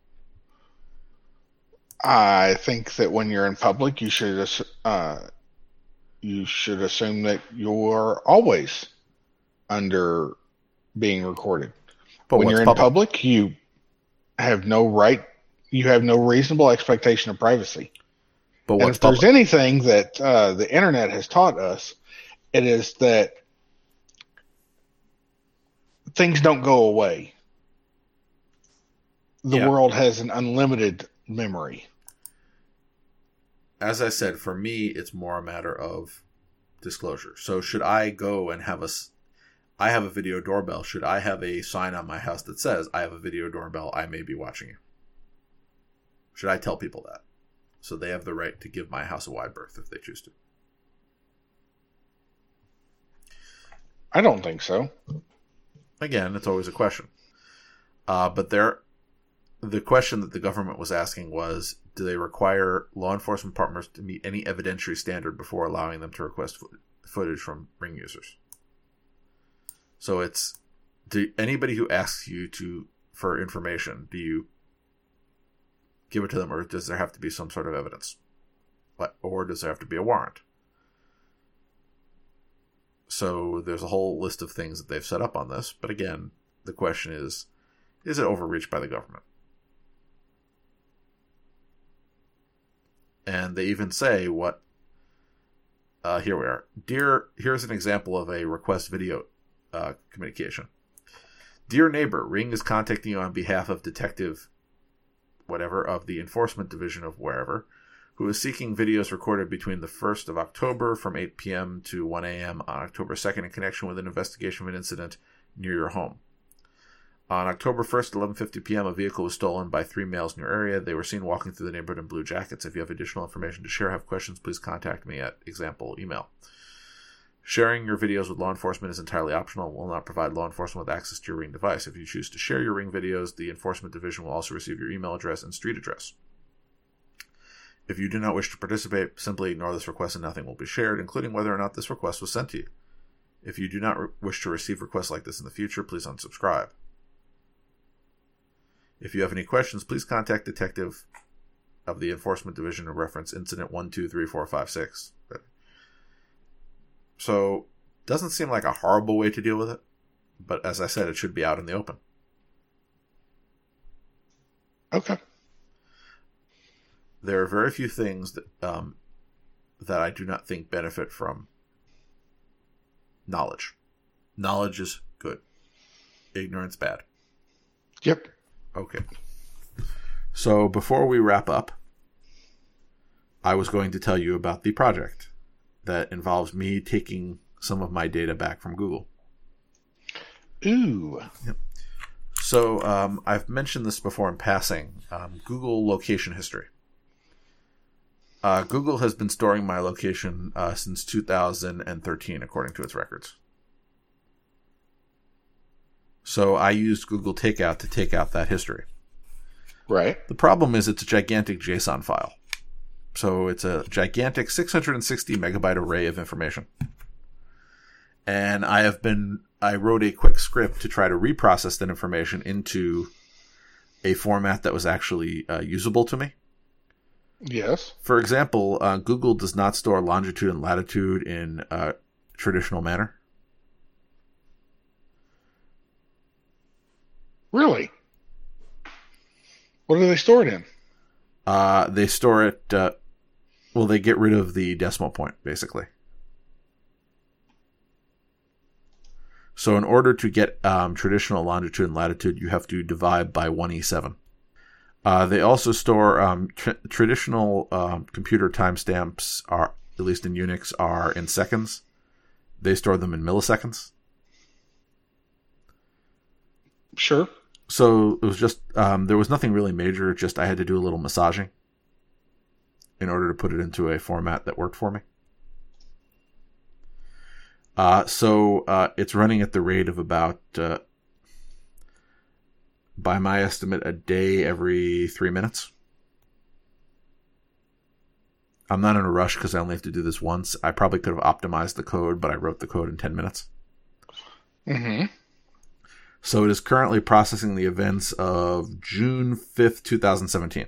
I think that when you're in public, you should uh, you should assume that you're always under being recorded. But when what's you're in public? public, you have no right, you have no reasonable expectation of privacy. But and what's if there's public? anything that uh, the internet has taught us, it is that things don't go away. The Yeah. world has an unlimited memory. As I said, for me, it's more a matter of disclosure. So should I go and have a, I have a video doorbell. Should I have a sign on my house that says, I have a video doorbell, I may be watching you? Should I tell people that? So they have the right to give my house a wide berth if they choose to. I don't think so. Again, it's always a question. Uh, but there, the question that the government was asking was, do they require law enforcement partners to meet any evidentiary standard before allowing them to request fo- footage from Ring users? So it's, do anybody who asks you to for information, do you give it to them, or does there have to be some sort of evidence? Or does there have to be a warrant? So there's a whole list of things that they've set up on this. But again, the question is, is it overreach by the government? And they even say what, uh, here we are. Dear, here's an example of a request video uh, communication. Dear neighbor, Ring is contacting you on behalf of Detective whatever of the Enforcement Division of wherever, who is seeking videos recorded between the first of October from eight p.m. to one a.m. on October second in connection with an investigation of an incident near your home. On October first, eleven fifty p.m., a vehicle was stolen by three males in your area. They were seen walking through the neighborhood in blue jackets. If you have additional information to share, have questions, please contact me at example email. Sharing your videos with law enforcement is entirely optional and will not provide law enforcement with access to your Ring device. If you choose to share your Ring videos, the Enforcement Division will also receive your email address and street address. If you do not wish to participate, simply ignore this request and nothing will be shared, including whether or not this request was sent to you. If you do not re- wish to receive requests like this in the future, please unsubscribe. If you have any questions, please contact Detective of the Enforcement Division and reference incident one two three four five six. So, doesn't seem like a horrible way to deal with it, but as I said, it should be out in the open. Okay. There are very few things that um, that I do not think benefit from knowledge. Knowledge is good. Ignorance bad. Yep. Okay. So before we wrap up, I was going to tell you about the project that involves me taking some of my data back from Google. Ooh. Yep. So um, I've mentioned this before in passing. Um, Google location history. Uh, Google has been storing my location uh, since two thousand thirteen, according to its records. So I used Google Takeout to take out that history. Right. The problem is it's a gigantic JSON file. So it's a gigantic six hundred sixty megabyte array of information. And I have been, I wrote a quick script to try to reprocess that information into a format that was actually uh, usable to me. Yes. For example, uh, Google does not store longitude and latitude in a traditional manner. Really? What do they store it in? Uh, they store it, uh, well, they get rid of the decimal point, basically. So in order to get um, traditional longitude and latitude, you have to divide by one e seven. Uh, they also store um, tra- traditional um, computer timestamps, are at least in Unix, are in seconds. They store them in milliseconds. Sure. So it was just, um, there was nothing really major, just I had to do a little massaging in order to put it into a format that worked for me. Uh, so uh, it's running at the rate of about, uh, by my estimate, a day every three minutes. I'm not in a rush because I only have to do this once. I probably could have optimized the code, but I wrote the code in ten minutes. Mm-hmm. So it is currently processing the events of June fifth, twenty seventeen.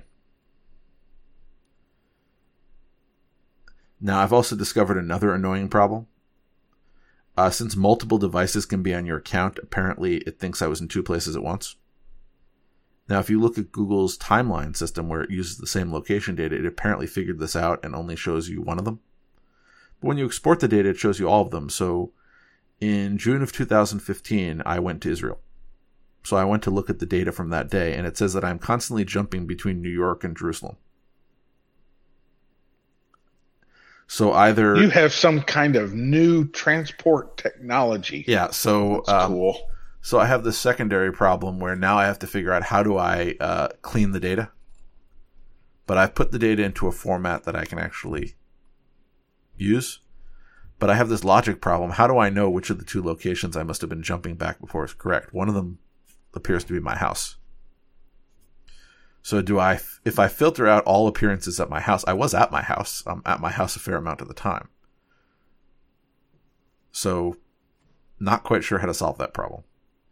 Now, I've also discovered another annoying problem. Uh, since multiple devices can be on your account, apparently it thinks I was in two places at once. Now, if you look at Google's timeline system where it uses the same location data, it apparently figured this out and only shows you one of them. But when you export the data, it shows you all of them. So in June of two thousand fifteen, I went to Israel. So I went to look at the data from that day, and it says that I'm constantly jumping between New York and Jerusalem. So either you have some kind of new transport technology. Yeah, so That's um, cool. So I have this secondary problem where now I have to figure out how do I uh, clean the data. But I've put the data into a format that I can actually use. But I have this logic problem. How do I know which of the two locations I must have been jumping back before is correct? One of them appears to be my house. So do I, if I filter out all appearances at my house, I was at my house. I'm at my house a fair amount of the time. So not quite sure how to solve that problem.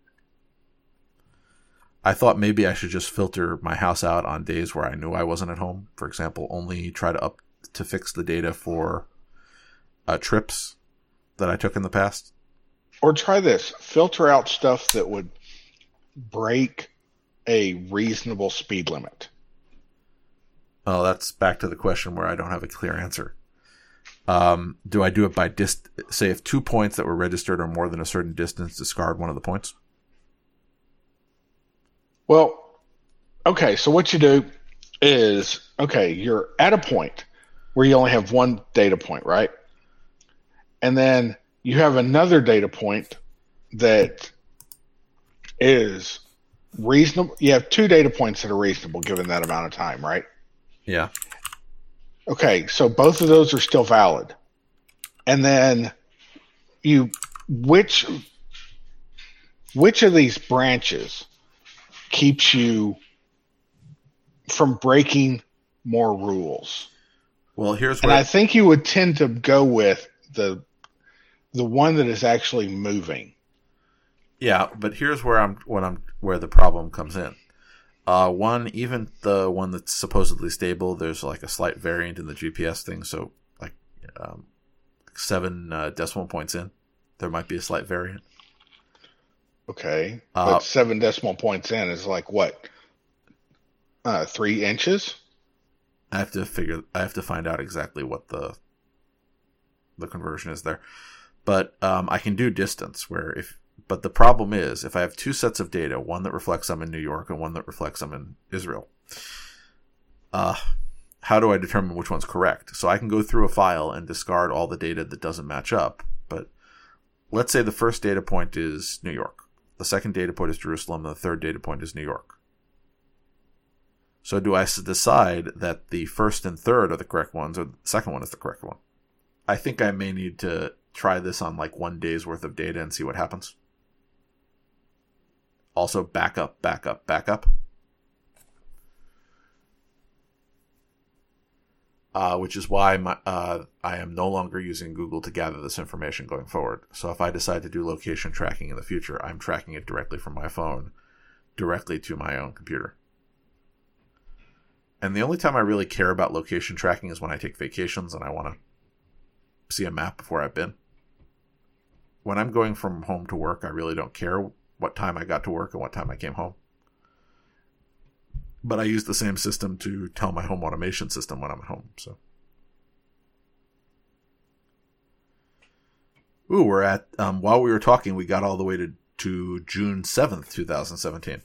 I thought maybe I should just filter my house out on days where I knew I wasn't at home. For example, only try to up to fix the data for uh, trips that I took in the past. Or try this. Filter out stuff that would break a reasonable speed limit. Oh, that's back to the question where I don't have a clear answer. Um, do I do it by dist? Say if two points that were registered are more than a certain distance, discard one of the points? Well, okay, so what you do is, okay, you're at a point where you only have one data point, right? And then you have another data point that is reasonable. You have two data points that are reasonable given that amount of time, right? Yeah. Okay, so both of those are still valid. And then you, which, which of these branches keeps you from breaking more rules? Well, here's and where I think you would tend to go with the the one that is actually moving. Yeah, but here's where I'm when I'm where the problem comes in. Uh, one, even the one that's supposedly stable, there's like a slight variant in the G P S thing. So like um, seven uh, decimal points in, there might be a slight variant. Okay, Uh, but seven decimal points in is like what? Uh, three inches? I have to figure. I have to find out exactly what the the conversion is there. But um, I can do distance. Where if, but the problem is if I have two sets of data, one that reflects I'm in New York and one that reflects I'm in Israel. Uh, how do I determine which one's correct? So I can go through a file and discard all the data that doesn't match up. But let's say the first data point is New York. The second data point is Jerusalem, and the third data point is New York. So do I decide that the first and third are the correct ones, or the second one is the correct one? I think I may need to try this on like one day's worth of data and see what happens. Also, back up, back up, back up. Uh, which is why my, uh, I am no longer using Google to gather this information going forward. So if I decide to do location tracking in the future, I'm tracking it directly from my phone, directly to my own computer. And the only time I really care about location tracking is when I take vacations and I want to see a map before I've been. When I'm going from home to work, I really don't care what time I got to work and what time I came home. But I use the same system to tell my home automation system when I'm at home. So, ooh, we're at um, while we were talking, we got all the way to to June seventh, two thousand seventeen.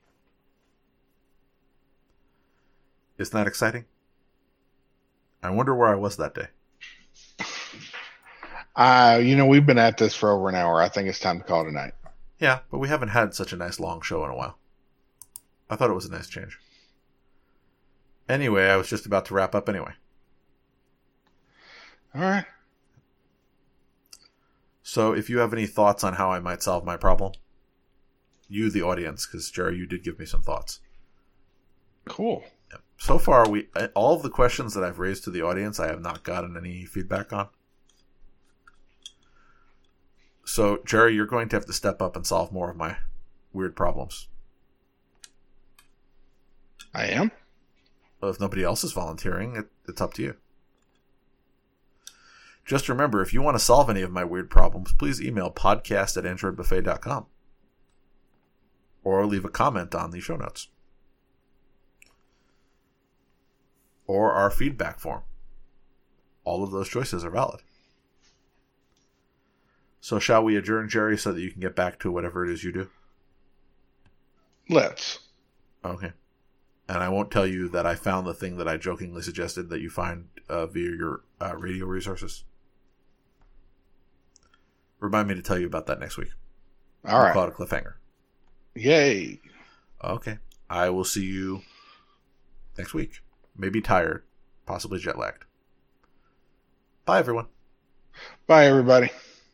Isn't that exciting? I wonder where I was that day. Uh, you know, we've been at this for over an hour. I think it's time to call it a night. Yeah, but we haven't had such a nice long show in a while. I thought it was a nice change. Anyway, I was just about to wrap up anyway. All right. So if you have any thoughts on how I might solve my problem, you, the audience, because Jerry, you did give me some thoughts. Cool. Yeah. So far, we all of the questions that I've raised to the audience, I have not gotten any feedback on. So, Jerry, you're going to have to step up and solve more of my weird problems. I am? Well, if nobody else is volunteering, it, it's up to you. Just remember, if you want to solve any of my weird problems, please email podcast at android buffet dot com. Or leave a comment on the show notes. Or our feedback form. All of those choices are valid. So shall we adjourn, Jerry, so that you can get back to whatever it is you do? Let's. Okay. and I won't tell you that I found the thing that I jokingly suggested that you find uh, via your uh, radio resources. Remind me to tell you about that next week. All right. We'll call it a cliffhanger. Yay. Okay. I will see you next week. Maybe tired, possibly jet lagged. Bye, everyone. Bye, everybody.